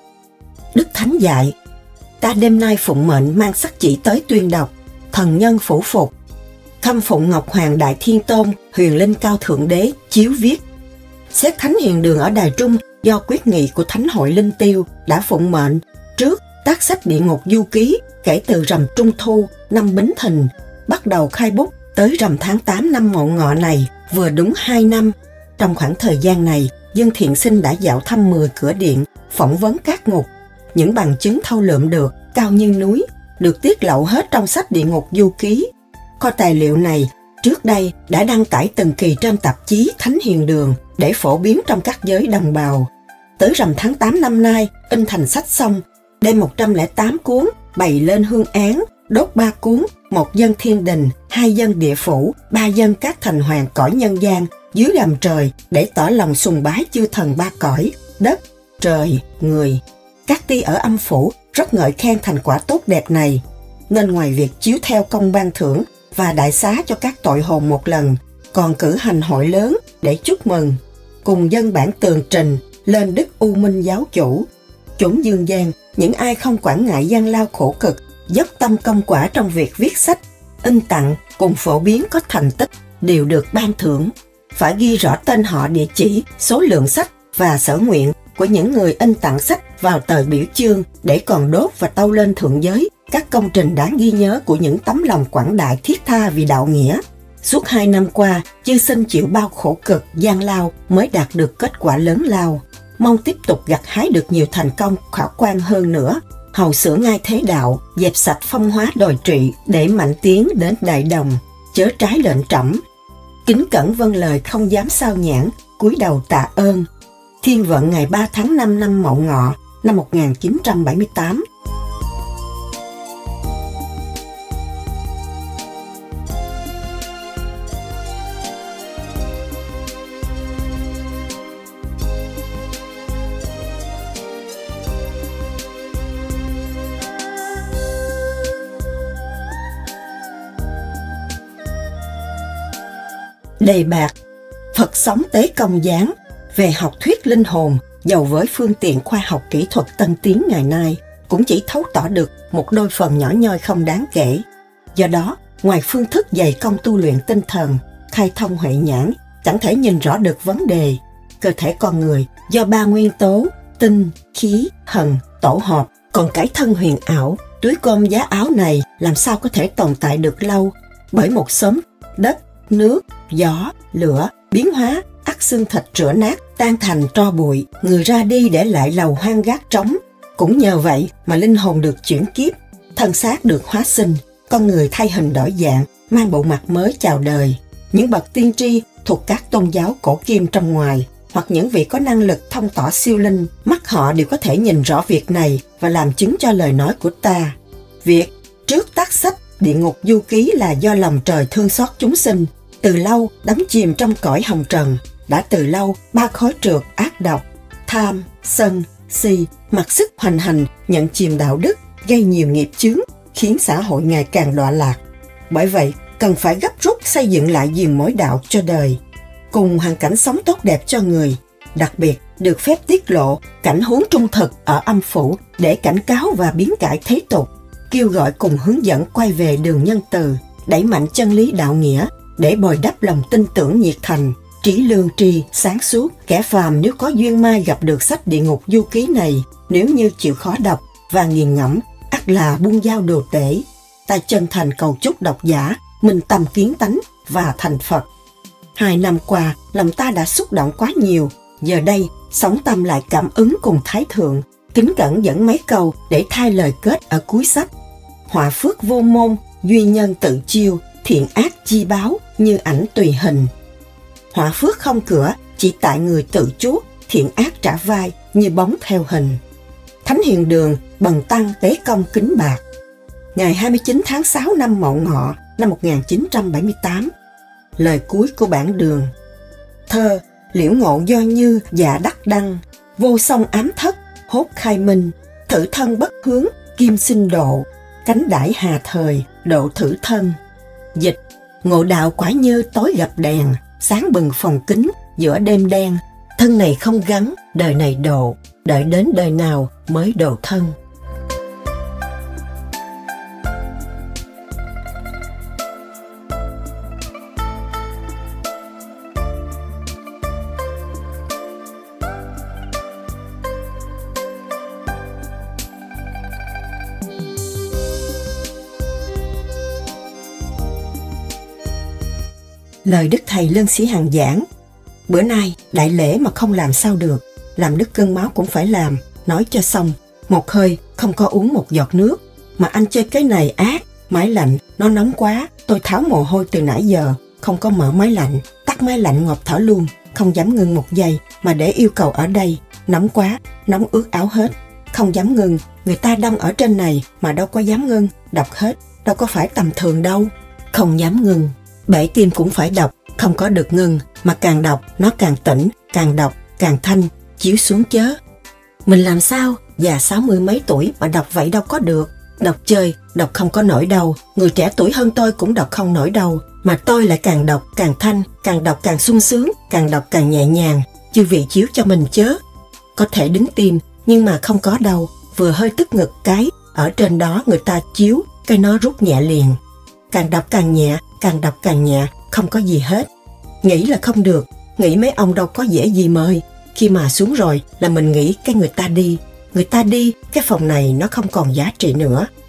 Đức Thánh dạy, ta đêm nay phụng mệnh mang sắc chỉ tới tuyên đọc, thần nhân phủ phục, khâm phụng Ngọc Hoàng Đại Thiên Tôn, huyền linh cao thượng đế, chiếu viết. Xét Thánh Hiền Đường ở Đài Trung do quyết nghị của Thánh hội Linh Tiêu đã phụng mệnh trước tác sách Địa Ngục Du Ký kể từ rằm Trung Thu năm Bính Thìn, bắt đầu khai bút tới rằm tháng tám năm Mậu Ngọ này, vừa đúng hai năm. Trong khoảng thời gian này, Dương Thiện Sinh đã dạo thăm mười cửa điện, phỏng vấn các ngục. Những bằng chứng thâu lượm được, cao như núi, được tiết lộ hết trong sách Địa Ngục Du Ký. Kho tài liệu này trước đây đã đăng tải từng kỳ trên tạp chí Thánh Hiền Đường để phổ biến trong các giới đồng bào. Tới rằm tháng tám năm nay, in thành sách xong, đem một trăm lẻ tám cuốn bày lên hương án, đốt ba cuốn, một dân thiên đình, hai dân địa phủ, ba dân các thành hoàng cõi nhân gian dưới gầm trời để tỏ lòng sùng bái chư thần ba cõi, đất, trời, người. Các ty ở âm phủ rất ngợi khen thành quả tốt đẹp này, nên ngoài việc chiếu theo công ban thưởng và đại xá cho các tội hồn một lần, còn cử hành hội lớn để chúc mừng, cùng dân bản tường trình lên Đức U Minh giáo chủ. Chốn dương gian, những ai không quản ngại gian lao khổ cực, dốc tâm công quả trong việc viết sách, in tặng cùng phổ biến có thành tích đều được ban thưởng. Phải ghi rõ tên họ, địa chỉ, số lượng sách và sở nguyện của những người in tặng sách vào tờ biểu chương để còn đốt và tâu lên thượng giới các công trình đáng ghi nhớ của những tấm lòng quảng đại thiết tha vì đạo nghĩa. Suốt hai năm qua, chư sinh chịu bao khổ cực, gian lao mới đạt được kết quả lớn lao. Mong tiếp tục gặt hái được nhiều thành công khả quan hơn nữa, hầu sửa ngay thế đạo, dẹp sạch phong hóa đồi trụy để mạnh tiến đến đại đồng, chớ trái lệnh trẫm. Kính cẩn vâng lời không dám sao nhãn, cúi đầu tạ ơn. Thiên vận ngày ba tháng năm năm Mậu Ngọ năm một nghìn chín trăm bảy mươi tám. Đề bạt Phật sống tế công giáng về học thuyết linh hồn, dầu với phương tiện khoa học kỹ thuật tân tiến ngày nay cũng chỉ thấu tỏ được một đôi phần nhỏ nhoi không đáng kể. Do đó, ngoài phương thức dày công tu luyện tinh thần, khai thông huệ nhãn, chẳng thể nhìn rõ được vấn đề. Cơ thể con người do ba nguyên tố tinh, khí, thần tổ hợp, còn cái thân huyền ảo, túi cơm giá áo này làm sao có thể tồn tại được lâu, bởi một xóm đất, nước, gió, lửa, biến hóa, ắt xương thịt rửa nát, tan thành tro bụi, người ra đi để lại lầu hoang gác trống. Cũng nhờ vậy mà linh hồn được chuyển kiếp, thân xác được hóa sinh, con người thay hình đổi dạng, mang bộ mặt mới chào đời. Những bậc tiên tri thuộc các tôn giáo cổ kim trong ngoài, hoặc những vị có năng lực thông tỏ siêu linh, mắt họ đều có thể nhìn rõ việc này và làm chứng cho lời nói của ta. Việc trước tác sách Địa ngục du ký là do lòng trời thương xót chúng sinh, từ lâu đắm chìm trong cõi hồng trần, đã từ lâu ba khói trượt ác độc, tham, sân, si, mặc sức hoành hành, nhận chìm đạo đức, gây nhiều nghiệp chướng, khiến xã hội ngày càng đọa lạc. Bởi vậy, cần phải gấp rút xây dựng lại giường mối đạo cho đời, cùng hoàn cảnh sống tốt đẹp cho người. Đặc biệt, được phép tiết lộ cảnh huống trung thực ở âm phủ để cảnh cáo và biến cải thế tục, kêu gọi cùng hướng dẫn quay về đường nhân từ, đẩy mạnh chân lý đạo nghĩa để bồi đắp lòng tin tưởng nhiệt thành, trí lương tri, sáng suốt. Kẻ phàm nếu có duyên mai gặp được sách Địa ngục du ký này, nếu như chịu khó đọc và nghiền ngẫm, ắt là buông dao đồ tể. Ta chân thành cầu chúc độc giả minh tâm kiến tánh và thành Phật. Hai năm qua, lòng ta đã xúc động quá nhiều, giờ đây sống tâm lại cảm ứng cùng Thái Thượng, kính cẩn dẫn mấy câu để thay lời kết ở cuối sách. Họa phước vô môn, duy nhân tự chiêu, thiện ác chi báo, như ảnh tùy hình. Họa phước không cửa, chỉ tại người tự chuốc, thiện ác trả vai, như bóng theo hình. Thánh Hiền Đường, Bần Tăng tế công kính bạc. Ngày hai mươi chín tháng sáu năm Mậu Ngọ năm một nghìn chín trăm bảy mươi tám. Lời cuối của bản Đường. Thơ liễu ngộ do như dạ đắc đăng, vô song ám thất, hốt khai minh, thử thân bất hướng, kim sinh độ, cánh đãi hà thời, độ thử thân. Dịch: ngộ đạo quả như tối gặp đèn, sáng bừng phòng kính giữa đêm đen, thân này không gắn, đời này độ, đợi đến đời nào mới độ thân. Lời Đức Thầy Lương Sĩ Hằng giảng: bữa nay đại lễ mà không làm sao được, làm đứt cơn máu cũng phải làm, nói cho xong. Một hơi không có uống một giọt nước, mà anh chơi cái này ác. Máy lạnh nó nóng quá, tôi tháo mồ hôi từ nãy giờ, không có mở máy lạnh, tắt máy lạnh ngộp thở luôn, không dám ngưng một giây mà để yêu cầu ở đây. Nóng quá, nóng ướt áo hết, không dám ngưng. Người ta đông ở trên này mà đâu có dám ngưng, đọc hết, đâu có phải tầm thường đâu. Không dám ngưng. Bể tim cũng phải đọc, không có được ngưng, mà càng đọc nó càng tỉnh, càng đọc càng thanh, chiếu xuống chớ. Mình làm sao, già sáu mươi mấy tuổi mà đọc vậy đâu có được. Đọc chơi, đọc không có nổi đâu, người trẻ tuổi hơn tôi cũng đọc không nổi đâu, mà tôi lại càng đọc càng thanh, càng đọc càng sung sướng, càng đọc càng nhẹ nhàng. Chư vị chiếu cho mình chớ. Có thể đứng tim, nhưng mà không có đâu, vừa hơi tức ngực cái, ở trên đó người ta chiếu, cái nó rút nhẹ liền. Càng đọc càng nhẹ, càng đọc càng nhẹ, không có gì hết. Nghĩ là không được, nghĩ mấy ông đâu có dễ gì mời. Khi mà xuống rồi là mình nghĩ cái người ta đi. Người ta đi, cái phòng này nó không còn giá trị nữa.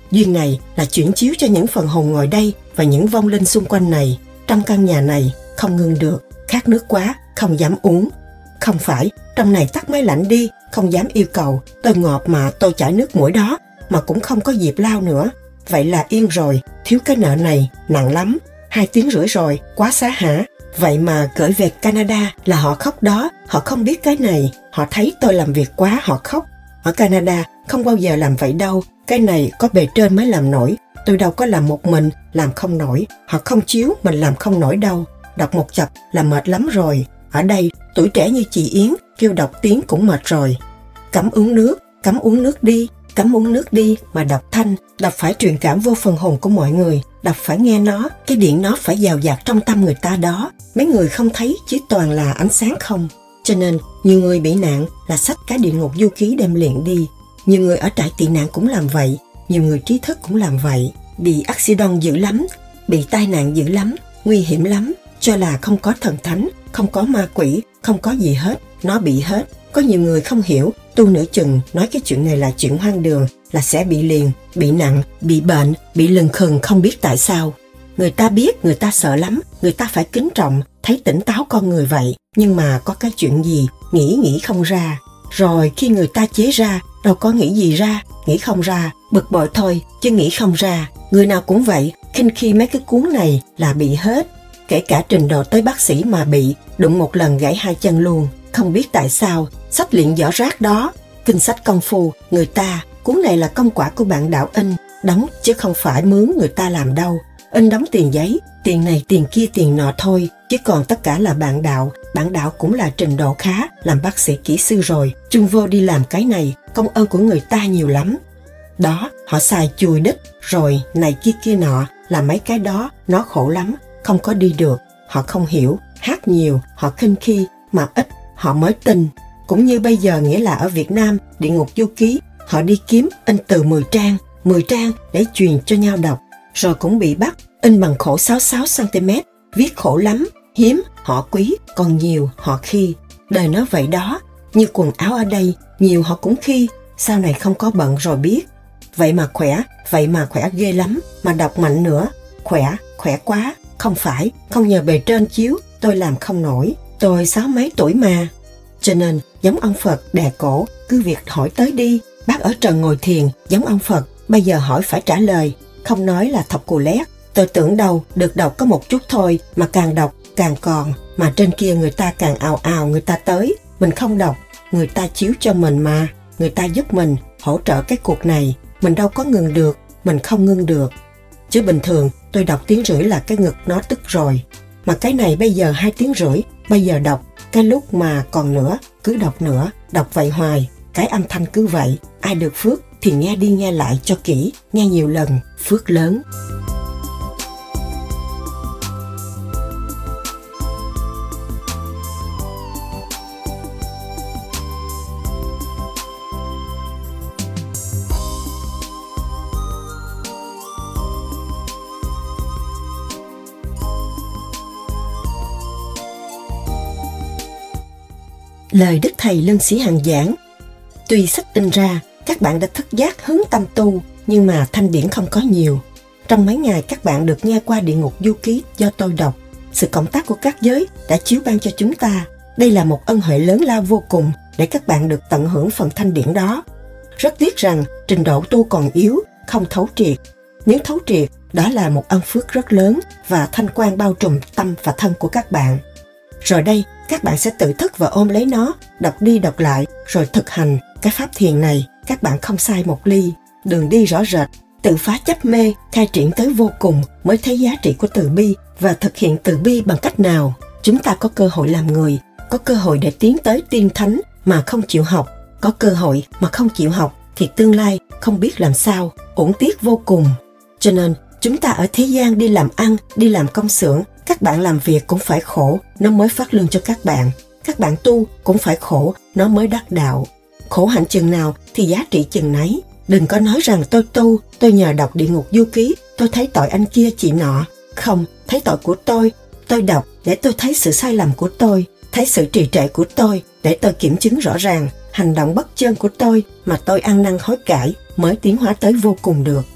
Duyên này là chuyển chiếu cho những phần hồn ngồi đây và những vong linh xung quanh này. Trong căn nhà này không ngưng được, khát nước quá, không dám uống. Không phải, trong này tắt máy lạnh đi, không dám yêu cầu, tôi ngọt mà tôi chảy nước mũi đó, mà cũng không có dịp lao nữa. Vậy là yên rồi, thiếu cái nợ này, nặng lắm. Hai tiếng rưỡi rồi, quá xá hả? Vậy mà gửi về Canada là họ khóc đó, họ không biết cái này, họ thấy tôi làm việc quá, họ khóc. Ở Canada không bao giờ làm vậy đâu, cái này có bề trên mới làm nổi, tôi đâu có làm một mình, làm không nổi, họ không chiếu, mình làm không nổi đâu. Đọc một chập là mệt lắm rồi, ở đây tuổi trẻ như chị Yến kêu đọc tiếng cũng mệt rồi. Cấm uống nước, cấm uống nước đi, cấm uống nước đi mà đọc thanh, đọc phải truyền cảm vô phần hồn của mọi người, đọc phải nghe nó, cái điện nó phải dào dạt trong tâm người ta đó. Mấy người không thấy chứ toàn là ánh sáng không. Cho nên nhiều người bị nạn là xách cái địa ngục du ký đem luyện đi. Nhiều người ở trại tị nạn cũng làm vậy, nhiều người trí thức cũng làm vậy. Bị accident dữ lắm, bị tai nạn dữ lắm, nguy hiểm lắm, cho là không có thần thánh, không có ma quỷ, không có gì hết, nó bị hết. Có nhiều người không hiểu, tu nửa chừng nói cái chuyện này là chuyện hoang đường, là sẽ bị liền, bị nặng, bị bệnh, bị lừng khừng không biết tại sao. Người ta biết, người ta sợ lắm, người ta phải kính trọng, thấy tỉnh táo con người vậy. Nhưng mà có cái chuyện gì, nghĩ nghĩ không ra. Rồi khi người ta chế ra, đâu có nghĩ gì ra, nghĩ không ra, bực bội thôi, chứ nghĩ không ra. Người nào cũng vậy, khinh khi mấy cái cuốn này là bị hết. Kể cả trình độ tới bác sĩ mà bị, đụng một lần gãy hai chân luôn. Không biết tại sao, sách luyện vỏ rác đó, kinh sách công phu, người ta, cuốn này là công quả của bạn đạo in, đóng chứ không phải mướn người ta làm đâu. In đóng tiền giấy, tiền này tiền kia tiền nọ thôi, chứ còn tất cả là bạn đạo. Bạn đạo cũng là trình độ khá, làm bác sĩ kỹ sư rồi, chung vô đi làm cái này, công ơn của người ta nhiều lắm. Đó, họ xài chùi đích, rồi này kia kia nọ, là mấy cái đó, nó khổ lắm, không có đi được. Họ không hiểu, hát nhiều, họ khinh khi, mà ít, họ mới tin. Cũng như bây giờ nghĩa là ở Việt Nam, địa ngục du ký, họ đi kiếm in từ mười trang, mười trang để truyền cho nhau đọc. Rồi cũng bị bắt, in bằng khổ sáu mươi sáu xăng ti mét, viết khổ lắm, hiếm, họ quý, còn nhiều, họ khi. Đời nó vậy đó, như quần áo ở đây, nhiều họ cũng khi, sau này không có bận rồi biết. Vậy mà khỏe, vậy mà khỏe ghê lắm, mà đọc mạnh nữa, khỏe, khỏe quá, không phải, không nhờ bề trên chiếu, tôi làm không nổi, tôi sáu mấy tuổi mà. Cho nên, giống ông Phật đè cổ, cứ việc hỏi tới đi, bác ở trần ngồi thiền, giống ông Phật, bây giờ hỏi phải trả lời, không nói là thọc cù lét. Tôi tưởng đâu được đọc có một chút thôi, mà càng đọc càng còn, mà trên kia người ta càng ào ào người ta tới, mình không đọc, người ta chiếu cho mình mà, người ta giúp mình, hỗ trợ cái cuộc này, mình đâu có ngừng được, mình không ngưng được. Chứ bình thường tôi đọc tiếng rưỡi là cái ngực nó tức rồi, mà cái này bây giờ hai tiếng rưỡi, bây giờ đọc, cái lúc mà còn nữa, cứ đọc nữa, đọc vậy hoài, cái âm thanh cứ vậy, ai được phước thì nghe đi nghe lại cho kỹ, nghe nhiều lần, phước lớn. Lời Đức Thầy Lân Sĩ Hằng giảng. Tuy sách in ra, các bạn đã thức giác hướng tâm tu, nhưng mà thanh điển không có nhiều. Trong mấy ngày các bạn được nghe qua địa ngục du ký do tôi đọc, sự cộng tác của các giới đã chiếu ban cho chúng ta. Đây là một ân huệ lớn lao vô cùng để các bạn được tận hưởng phần thanh điển đó. Rất tiếc rằng trình độ tu còn yếu, không thấu triệt. Nếu thấu triệt, đó là một ân phước rất lớn và thanh quan bao trùm tâm và thân của các bạn. Rồi đây, các bạn sẽ tự thức và ôm lấy nó, đọc đi đọc lại, rồi thực hành cái pháp thiền này. Các bạn không sai một ly, đường đi rõ rệt, tự phá chấp mê, khai triển tới vô cùng mới thấy giá trị của từ bi. Và thực hiện từ bi bằng cách nào? Chúng ta có cơ hội làm người, có cơ hội để tiến tới tiên thánh mà không chịu học, có cơ hội mà không chịu học thì tương lai không biết làm sao, uổng tiếc vô cùng. Cho nên chúng ta ở thế gian đi làm ăn, đi làm công xưởng, các bạn làm việc cũng phải khổ, nó mới phát lương cho các bạn. Các bạn tu cũng phải khổ, nó mới đắc đạo. Khổ hạnh chừng nào thì giá trị chừng nấy. Đừng có nói rằng tôi tu, tôi nhờ đọc địa ngục du ký, tôi thấy tội anh kia chị nọ. Không, thấy tội của tôi, tôi đọc để tôi thấy sự sai lầm của tôi, thấy sự trì trệ của tôi, để tôi kiểm chứng rõ ràng hành động bất chơn của tôi mà tôi ăn năn hối cải mới tiến hóa tới vô cùng được.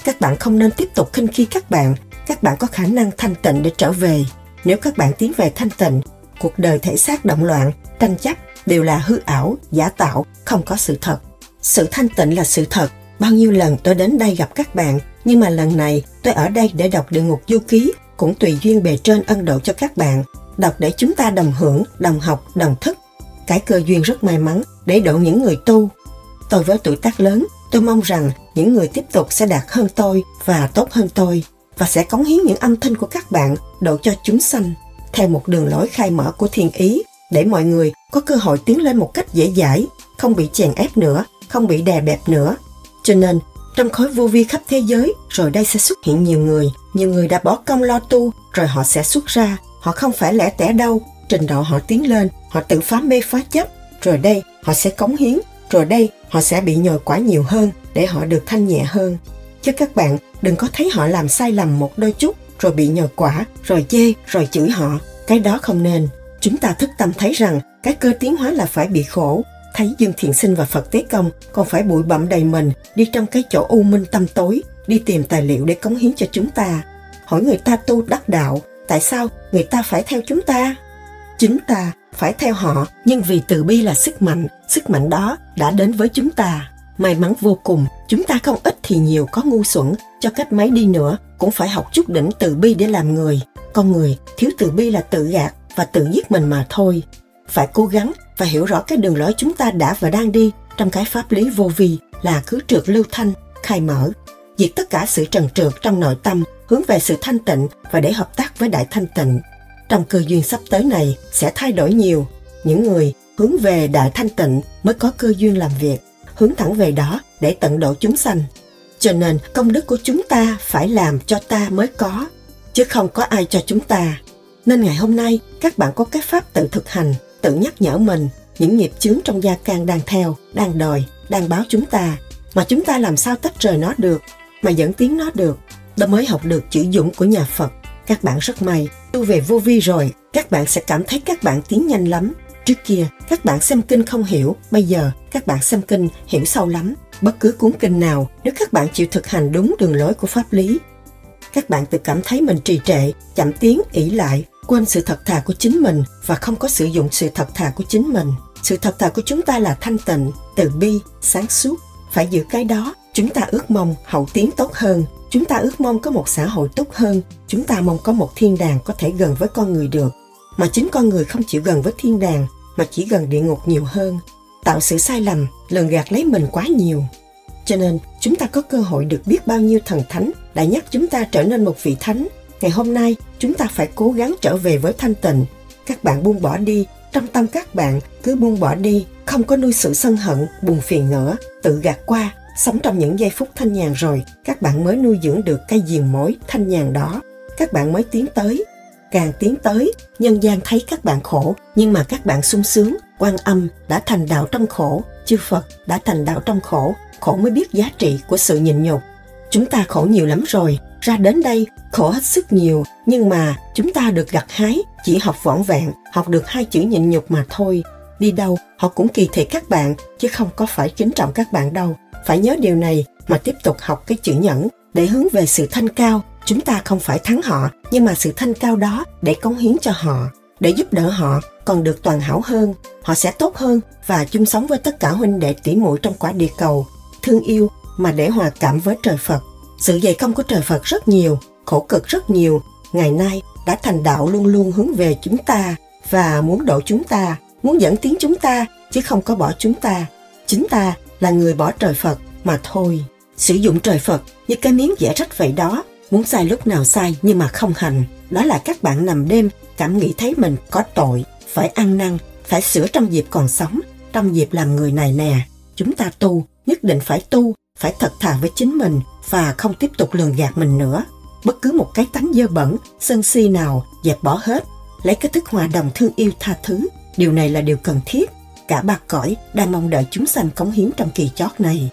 Các bạn không nên tiếp tục khinh khi các bạn. Các bạn có khả năng thanh tịnh để trở về. Nếu các bạn tiến về thanh tịnh, cuộc đời thể xác động loạn, tranh chấp đều là hư ảo, giả tạo, không có sự thật. Sự thanh tịnh là sự thật. Bao nhiêu lần tôi đến đây gặp các bạn, nhưng mà lần này tôi ở đây để đọc Địa Ngục Du Ký, cũng tùy duyên bề trên ân độ cho các bạn. Đọc để chúng ta đồng hưởng, đồng học, đồng thức. Cái cơ duyên rất may mắn để độ những người tu. Tôi với tuổi tác lớn, tôi mong rằng những người tiếp tục sẽ đạt hơn tôi và tốt hơn tôi, và sẽ cống hiến những âm thanh của các bạn độ cho chúng sanh theo một đường lối khai mở của thiên ý, để mọi người có cơ hội tiến lên một cách dễ dãi, không bị chèn ép nữa, không bị đè bẹp nữa. Cho nên, trong khối vô vi khắp thế giới, rồi đây sẽ xuất hiện nhiều người, nhiều người đã bỏ công lo tu, rồi họ sẽ xuất ra, họ không phải lẻ tẻ đâu, trình độ họ tiến lên, họ tự phá mê phá chấp, rồi đây họ sẽ cống hiến, rồi đây họ sẽ bị nhồi quả nhiều hơn để họ được thanh nhẹ hơn. Chứ các bạn đừng có thấy họ làm sai lầm một đôi chút, rồi bị nhồi quả, rồi chê, rồi chửi họ. Cái đó không nên. Chúng ta thức tâm thấy rằng cái cơ tiến hóa là phải bị khổ. Thấy Dương Thiện Sinh và Phật Tế Công còn phải bụi bặm đầy mình, đi trong cái chỗ u minh tăm tối, đi tìm tài liệu để cống hiến cho chúng ta. Hỏi người ta tu đắc đạo, tại sao người ta phải theo chúng ta? Chính ta phải theo họ, nhưng vì từ bi là sức mạnh, sức mạnh đó đã đến với chúng ta. May mắn vô cùng, chúng ta không ít thì nhiều có ngu xuẩn, cho cách mấy đi nữa cũng phải học chút đỉnh từ bi để làm người. Con người thiếu từ bi là tự gạt và tự giết mình mà thôi. Phải cố gắng và hiểu rõ cái đường lối chúng ta đã và đang đi trong cái pháp lý vô vi là khứ trượt lưu thanh, khai mở, diệt tất cả sự trần trượt trong nội tâm, hướng về sự thanh tịnh và để hợp tác với đại thanh tịnh. Trong cơ duyên sắp tới này sẽ thay đổi nhiều. Những người hướng về đại thanh tịnh mới có cơ duyên làm việc, hướng thẳng về đó để tận độ chúng sanh. Cho nên công đức của chúng ta phải làm cho ta mới có, chứ không có ai cho chúng ta. Nên ngày hôm nay các bạn có cái pháp tự thực hành, tự nhắc nhở mình những nghiệp chướng trong gia can đang theo, đang đòi, đang báo chúng ta, mà chúng ta làm sao tách rời nó được, mà dẫn tiến nó được. Đó mới học được chữ dũng của nhà Phật. Các bạn rất may, tu về vô vi rồi, các bạn sẽ cảm thấy các bạn tiến nhanh lắm. Trước kia, các bạn xem kinh không hiểu, bây giờ các bạn xem kinh hiểu sâu lắm. Bất cứ cuốn kinh nào, nếu các bạn chịu thực hành đúng đường lối của pháp lý, các bạn tự cảm thấy mình trì trệ, chậm tiến, ỷ lại, quên sự thật thà của chính mình và không có sử dụng sự thật thà của chính mình. Sự thật thà của chúng ta là thanh tịnh, từ bi, sáng suốt. Phải giữ cái đó, chúng ta ước mong hậu tiến tốt hơn. Chúng ta ước mong có một xã hội tốt hơn. Chúng ta mong có một thiên đàng có thể gần với con người được. Mà chính con người không chịu gần với thiên đàng, mà chỉ gần địa ngục nhiều hơn. Tạo sự sai lầm, lường gạt lấy mình quá nhiều. Cho nên, chúng ta có cơ hội được biết bao nhiêu thần thánh đã nhắc chúng ta trở nên một vị thánh. Ngày hôm nay, chúng ta phải cố gắng trở về với thanh tịnh. Các bạn buông bỏ đi, trong tâm các bạn cứ buông bỏ đi, không có nuôi sự sân hận, buồn phiền nữa, tự gạt qua. Sống trong những giây phút thanh nhàn rồi, các bạn mới nuôi dưỡng được cái diền mối thanh nhàn đó. Các bạn mới tiến tới. Càng tiến tới, nhân gian thấy các bạn khổ, nhưng mà các bạn sung sướng. Quan Âm đã thành đạo trong khổ, chư Phật đã thành đạo trong khổ, khổ mới biết giá trị của sự nhịn nhục. Chúng ta khổ nhiều lắm rồi, ra đến đây khổ hết sức nhiều, nhưng mà chúng ta được gặt hái, chỉ học vỏn vẹn, học được hai chữ nhịn nhục mà thôi. Đi đâu họ cũng kỳ thị các bạn, chứ không có phải kính trọng các bạn đâu. Phải nhớ điều này mà tiếp tục học cái chữ nhẫn để hướng về sự thanh cao. Chúng ta không phải thắng họ, nhưng mà sự thanh cao đó để cống hiến cho họ, để giúp đỡ họ còn được toàn hảo hơn. Họ sẽ tốt hơn và chung sống với tất cả huynh đệ tỷ muội trong quả địa cầu, thương yêu mà để hòa cảm với trời Phật. Sự dày công của trời Phật rất nhiều, khổ cực rất nhiều. Ngày nay đã thành đạo luôn luôn hướng về chúng ta và muốn độ chúng ta, muốn dẫn tiến chúng ta, chứ không có bỏ chúng ta. Chính ta là người bỏ trời Phật mà thôi. Sử dụng trời Phật như cái miếng vẽ rách vậy đó. Muốn sai lúc nào sai nhưng mà không hành. Đó là các bạn nằm đêm cảm nghĩ thấy mình có tội, phải ăn năn, phải sửa trong dịp còn sống, trong dịp làm người này nè. Chúng ta tu, nhất định phải tu, phải thật thà với chính mình và không tiếp tục lường gạt mình nữa. Bất cứ một cái tánh dơ bẩn, sân si nào dẹp bỏ hết, lấy cái thức hòa đồng thương yêu tha thứ. Điều này là điều cần thiết. Cả ba cõi đang mong đợi chúng sanh cống hiến trong kỳ chót này.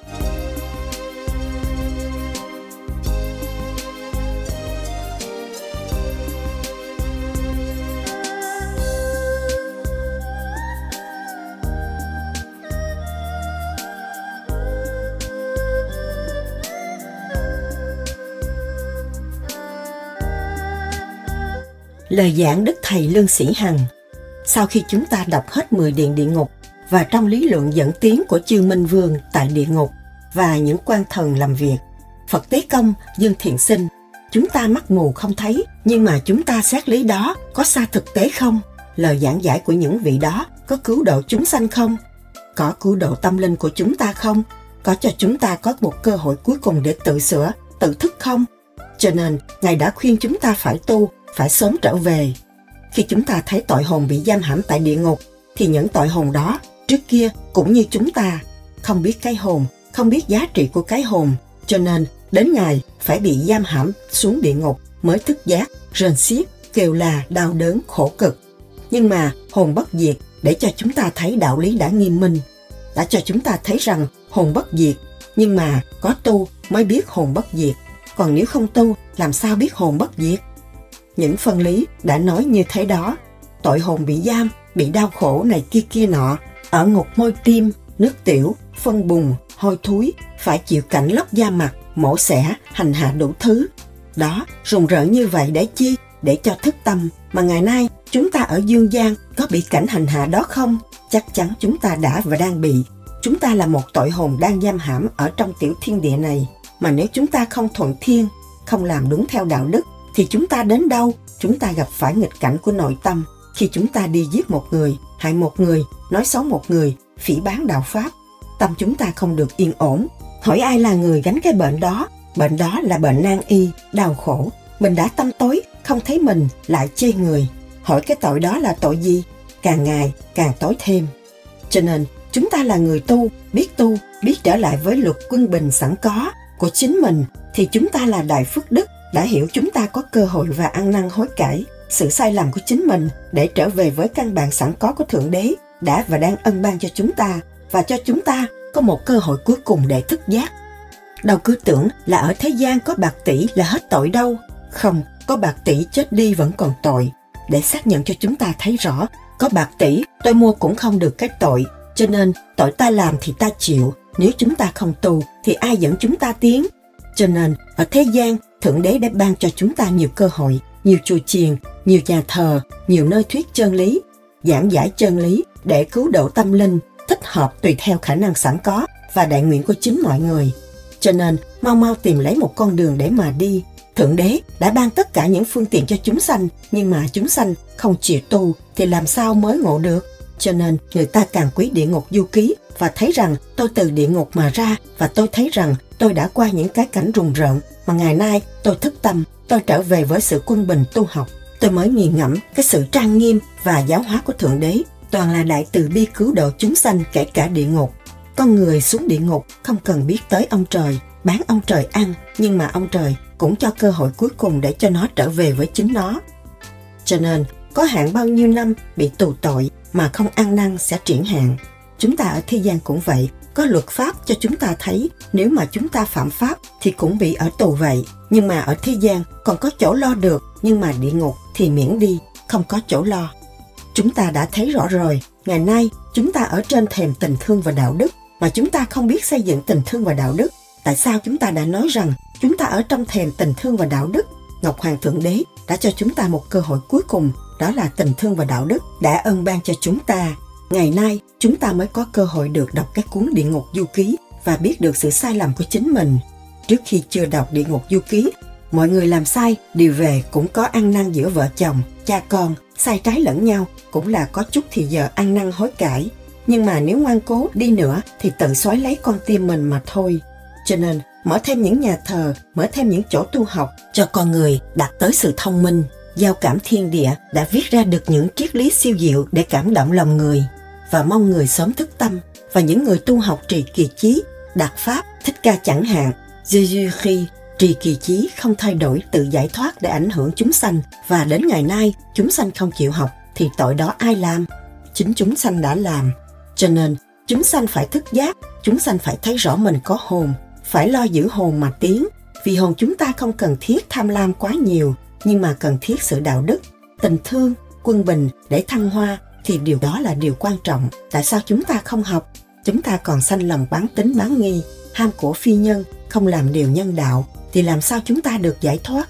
Lời giảng Đức Thầy Lương Sĩ Hằng. Sau khi chúng ta đọc hết mười điện địa ngục và trong lý luận dẫn tiến của chư Minh Vương tại địa ngục và những quan thần làm việc, Phật Tế Công, Dương Thiện Sinh, chúng ta mắt mù không thấy, nhưng mà chúng ta xét lý đó có xa thực tế không? Lời giảng giải của những vị đó có cứu độ chúng sanh không? Có cứu độ tâm linh của chúng ta không? Có cho chúng ta có một cơ hội cuối cùng để tự sửa, tự thức không? Cho nên, Ngài đã khuyên chúng ta phải tu, phải sớm trở về. Khi chúng ta thấy tội hồn bị giam hãm tại địa ngục, thì những tội hồn đó trước kia cũng như chúng ta, không biết cái hồn, không biết giá trị của cái hồn, cho nên đến ngày phải bị giam hãm xuống địa ngục mới thức giác, rên xiết, kêu là đau đớn, khổ cực. Nhưng mà hồn bất diệt để cho chúng ta thấy đạo lý đã nghiêm minh, đã cho chúng ta thấy rằng hồn bất diệt, nhưng mà có tu mới biết hồn bất diệt, còn nếu không tu làm sao biết hồn bất diệt? Những phân lý đã nói như thế đó, tội hồn bị giam, bị đau khổ này kia kia nọ, ở ngục môi tim, nước tiểu, phân bùn, hôi thối, phải chịu cảnh lóc da mặt, mổ xẻ, hành hạ đủ thứ. Đó, rùng rợn như vậy để chi? Để cho thức tâm. Mà ngày nay, chúng ta ở dương gian có bị cảnh hành hạ đó không? Chắc chắn chúng ta đã và đang bị. Chúng ta là một tội hồn đang giam hãm ở trong tiểu thiên địa này. Mà nếu chúng ta không thuận thiên, không làm đúng theo đạo đức, thì chúng ta đến đâu? Chúng ta gặp phải nghịch cảnh của nội tâm. Khi chúng ta đi giết một người, hại một người, nói xấu một người, phỉ báng đạo Pháp, tâm chúng ta không được yên ổn. Hỏi ai là người gánh cái bệnh đó? Bệnh đó là bệnh nan y, đau khổ. Mình đã tâm tối, không thấy mình, lại chê người. Hỏi cái tội đó là tội gì? Càng ngày, càng tối thêm. Cho nên, chúng ta là người tu, biết tu, biết trở lại với luật quân bình sẵn có của chính mình, thì chúng ta là đại phước đức, đã hiểu chúng ta có cơ hội và ăn năn hối cải sự sai lầm của chính mình để trở về với căn bản sẵn có của Thượng Đế đã và đang ân ban cho chúng ta, và cho chúng ta có một cơ hội cuối cùng để thức giác. Đâu cứ tưởng là ở thế gian có bạc tỷ là hết tội đâu. Không, có bạc tỷ chết đi vẫn còn tội. Để xác nhận cho chúng ta thấy rõ, có bạc tỷ tôi mua cũng không được cái tội, cho nên tội ta làm thì ta chịu. Nếu chúng ta không tu thì ai dẫn chúng ta tiến? Cho nên ở thế gian, Thượng Đế đã ban cho chúng ta nhiều cơ hội, nhiều chùa chiền, nhiều nhà thờ, nhiều nơi thuyết chân lý, giảng giải chân lý để cứu độ tâm linh, thích hợp tùy theo khả năng sẵn có và đại nguyện của chính mọi người. Cho nên mau mau tìm lấy một con đường để mà đi. Thượng Đế đã ban tất cả những phương tiện cho chúng sanh, nhưng mà chúng sanh không chịu tu thì làm sao mới ngộ được? Cho nên người ta càng quý địa ngục du ký và thấy rằng tôi từ địa ngục mà ra, và tôi thấy rằng tôi đã qua những cái cảnh rùng rợn mà ngày nay tôi thức tâm, tôi trở về với sự quân bình tu học. Tôi mới nghiền ngẫm cái sự trang nghiêm và giáo hóa của Thượng Đế, toàn là đại từ bi cứu độ chúng sanh kể cả địa ngục. Con người xuống địa ngục không cần biết tới ông trời, bán ông trời ăn, nhưng mà ông trời cũng cho cơ hội cuối cùng để cho nó trở về với chính nó. Cho nên, có hạn bao nhiêu năm bị tù tội mà không ăn năn sẽ triển hạn. Chúng ta ở thế gian cũng vậy, có luật pháp cho chúng ta thấy nếu mà chúng ta phạm pháp thì cũng bị ở tù vậy. Nhưng mà ở thế gian còn có chỗ lo được, nhưng mà địa ngục thì miễn đi, không có chỗ lo. Chúng ta đã thấy rõ rồi, ngày nay chúng ta ở trên thềm tình thương và đạo đức, mà chúng ta không biết xây dựng tình thương và đạo đức. Tại sao chúng ta đã nói rằng chúng ta ở trong thềm tình thương và đạo đức? Ngọc Hoàng Thượng Đế đã cho chúng ta một cơ hội cuối cùng, đó là tình thương và đạo đức đã ân ban cho chúng ta. Ngày nay chúng ta mới có cơ hội được đọc cái cuốn Địa Ngục Du Ký và biết được sự sai lầm của chính mình. Trước khi chưa đọc Địa Ngục Du Ký, mọi người làm sai đều về cũng có ăn năn giữa vợ chồng, cha con, sai trái lẫn nhau, cũng là có chút thì giờ ăn năn hối cải. Nhưng mà nếu ngoan cố đi nữa thì tự xói lấy con tim mình mà thôi. Cho nên mở thêm những nhà thờ, mở thêm những chỗ tu học cho con người đạt tới sự thông minh. Giao Cảm Thiên Địa đã viết ra được những triết lý siêu diệu để cảm động lòng người, và mong người sớm thức tâm. Và những người tu học trì kỳ chí, đạt pháp, Thích Ca chẳng hạn, Giê-xu khi trì kỳ chí không thay đổi tự giải thoát để ảnh hưởng chúng sanh, và đến ngày nay chúng sanh không chịu học thì tội đó ai làm? Chính chúng sanh đã làm. Cho nên chúng sanh phải thức giác, chúng sanh phải thấy rõ mình có hồn, phải lo giữ hồn mà tiến. Vì hồn chúng ta không cần thiết tham lam quá nhiều, nhưng mà cần thiết sự đạo đức, tình thương, quân bình để thăng hoa, thì điều đó là điều quan trọng. Tại sao chúng ta không học? Chúng ta còn sanh lòng bán tính bán nghi, ham của phi nhân, không làm điều nhân đạo, thì làm sao chúng ta được giải thoát?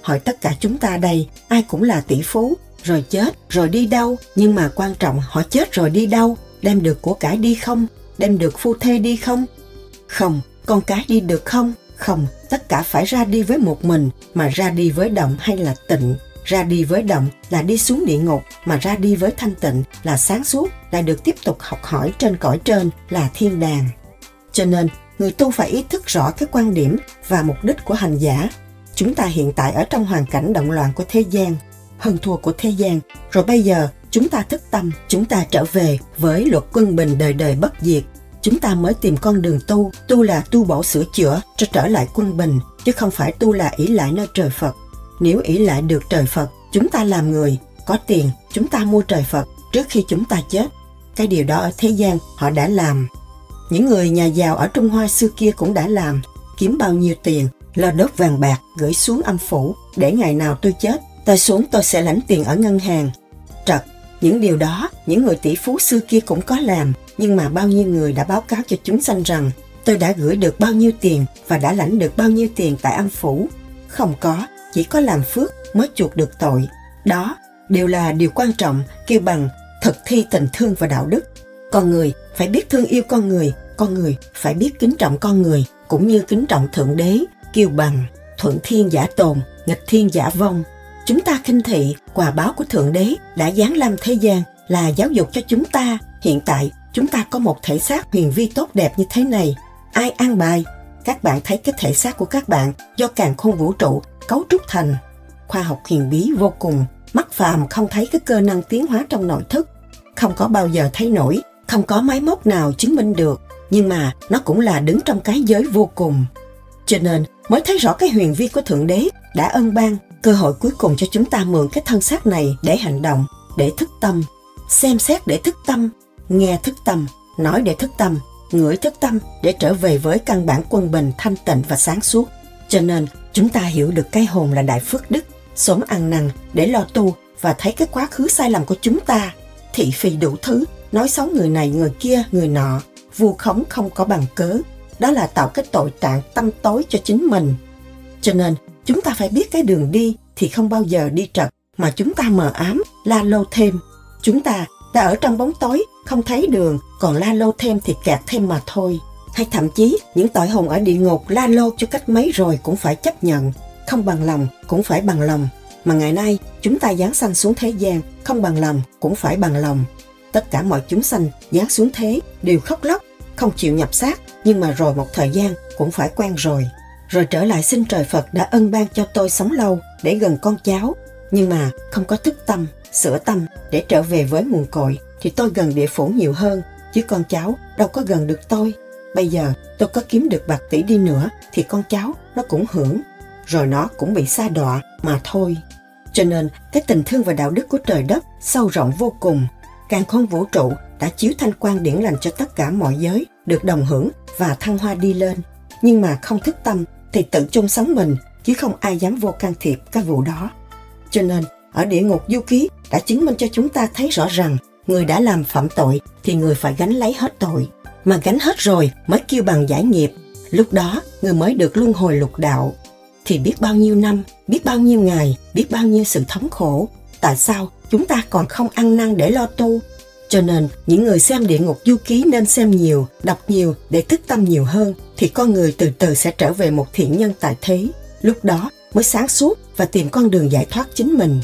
hỏi tất cả chúng ta đây, ai cũng là tỷ phú, rồi chết, rồi đi đâu? Nhưng mà quan trọng họ chết rồi đi đâu? Đem được của cải đi không? Đem được phu thê đi không? Không. Con cái đi được không? Không. Tất cả phải ra đi với một mình, mà ra đi với động hay là tịnh. Ra đi với động là đi xuống địa ngục, mà ra đi với thanh tịnh là sáng suốt, lại được tiếp tục học hỏi trên cõi trên là thiên đàng. Cho nên, người tu phải ý thức rõ cái quan điểm và mục đích của hành giả. Chúng ta hiện tại ở trong hoàn cảnh động loạn của thế gian, hơn thua của thế gian, rồi bây giờ chúng ta thức tâm, chúng ta trở về với luật quân bình đời đời bất diệt. Chúng ta mới tìm con đường tu, tu là tu bổ sửa chữa cho trở lại quân bình, chứ không phải tu là ỷ lại nơi trời Phật. Nếu ỷ lại được trời Phật, chúng ta làm người, có tiền, chúng ta mua trời Phật trước khi chúng ta chết. Cái điều đó ở thế gian họ đã làm. Những người nhà giàu ở Trung Hoa xưa kia cũng đã làm, kiếm bao nhiêu tiền, lo đốt vàng bạc gửi xuống âm phủ, để ngày nào tôi chết, tôi xuống tôi sẽ lãnh tiền ở ngân hàng. Trật, những điều đó, những người tỷ phú xưa kia cũng có làm, nhưng mà bao nhiêu người đã báo cáo cho chúng sanh rằng tôi đã gửi được bao nhiêu tiền và đã lãnh được bao nhiêu tiền tại âm phủ? Không có, chỉ có làm phước mới chuộc được tội. Đó đều là điều quan trọng, kêu bằng thực thi tình thương và đạo đức. Con người phải biết thương yêu con người, con người phải biết kính trọng con người, cũng như kính trọng Thượng Đế, kêu bằng thuận thiên giả tồn, nghịch thiên giả vong. Chúng ta khinh thị quà báo của Thượng Đế đã giáng lâm thế gian là giáo dục cho chúng ta. Hiện tại chúng ta có một thể xác huyền vi tốt đẹp như thế này. Ai an bài? Các bạn thấy cái thể xác của các bạn do càn khôn vũ trụ cấu trúc thành. Khoa học huyền bí vô cùng, mắt phàm không thấy cái cơ năng tiến hóa trong nội thức, không có bao giờ thấy nổi, không có máy móc nào chứng minh được, nhưng mà nó cũng là đứng trong cái giới vô cùng. Cho nên mới thấy rõ cái huyền vi của Thượng Đế đã ân ban cơ hội cuối cùng cho chúng ta mượn cái thân xác này để hành động, để thức tâm, xem xét để thức tâm, nghe thức tâm, nói để thức tâm, ngửi thức tâm để trở về với căn bản quân bình, thanh tịnh và sáng suốt. Cho nên chúng ta hiểu được cái hồn là đại phước đức, sớm ăn năn để lo tu và thấy cái quá khứ sai lầm của chúng ta, thị phi đủ thứ, nói xấu người này người kia người nọ, vu khống không có bằng cớ. Đó là tạo cái tội trạng tâm tối cho chính mình. Cho nên chúng ta phải biết cái đường đi thì không bao giờ đi trật, mà chúng ta mờ ám, la lô thêm. Chúng ta đã ở trong bóng tối, không thấy đường, còn la lô thêm thì kẹt thêm mà thôi. Hay thậm chí những tội hồn ở địa ngục la lô cho cách mấy rồi cũng phải chấp nhận, không bằng lòng cũng phải bằng lòng. Mà ngày nay chúng ta giáng sanh xuống thế gian, không bằng lòng cũng phải bằng lòng. Tất cả mọi chúng sanh giáng xuống thế đều khóc lóc, không chịu nhập xác, nhưng mà rồi một thời gian cũng phải quen rồi. Rồi trở lại xin trời Phật đã ân ban cho tôi sống lâu để gần con cháu, nhưng mà không có thức tâm, sửa tâm để trở về với nguồn cội, thì tôi gần địa phủ nhiều hơn, chứ con cháu đâu có gần được tôi. Bây giờ tôi có kiếm được bạc tỷ đi nữa thì con cháu nó cũng hưởng, rồi nó cũng bị sa đọa mà thôi. Cho nên cái tình thương và đạo đức của trời đất sâu rộng vô cùng. Càn khôn vũ trụ đã chiếu thanh quan điển lành cho tất cả mọi giới được đồng hưởng và thăng hoa đi lên. Nhưng mà không thức tâm thì tự chôn sống mình, chứ không ai dám vô can thiệp cái vụ đó. Cho nên ở địa ngục du ký đã chứng minh cho chúng ta thấy rõ rằng người đã làm phạm tội thì người phải gánh lấy hết tội, mà gánh hết rồi mới kêu bằng giải nghiệp. Lúc đó người mới được luân hồi lục đạo. Thì biết bao nhiêu năm, biết bao nhiêu ngày, biết bao nhiêu sự thống khổ. Tại sao chúng ta còn không ăn năn để lo tu? Cho nên những người xem địa ngục du ký nên xem nhiều, đọc nhiều để thức tâm nhiều hơn, thì con người từ từ sẽ trở về một thiện nhân tại thế. Lúc đó mới sáng suốt và tìm con đường giải thoát chính mình.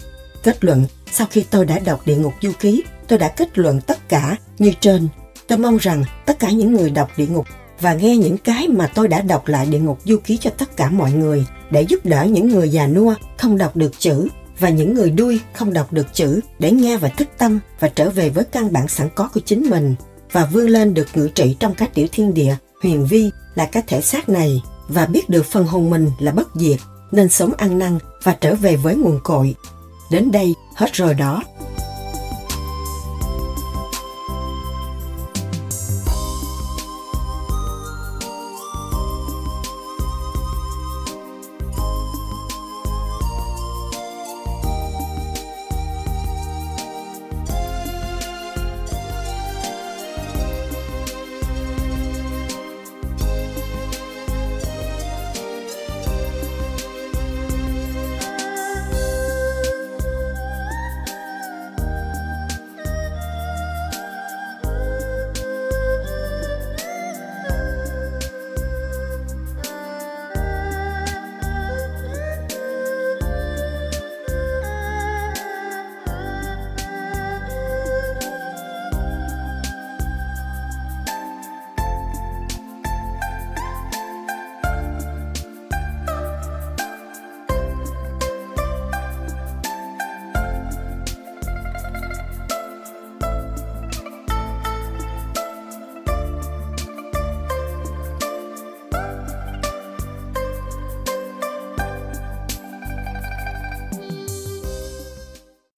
Kết luận, sau khi tôi đã đọc địa ngục du ký, tôi đã kết luận tất cả như trên. Tôi mong rằng tất cả những người đọc địa ngục và nghe những cái mà tôi đã đọc lại địa ngục du ký cho tất cả mọi người, để giúp đỡ những người già nua không đọc được chữ và những người đuôi không đọc được chữ để nghe và thức tâm và trở về với căn bản sẵn có của chính mình, và vươn lên được ngự trị trong các tiểu thiên địa huyền vi là cái thể xác này, và biết được phần hồn mình là bất diệt nên sống ăn năn và trở về với nguồn cội. Đến đây hết rồi đó.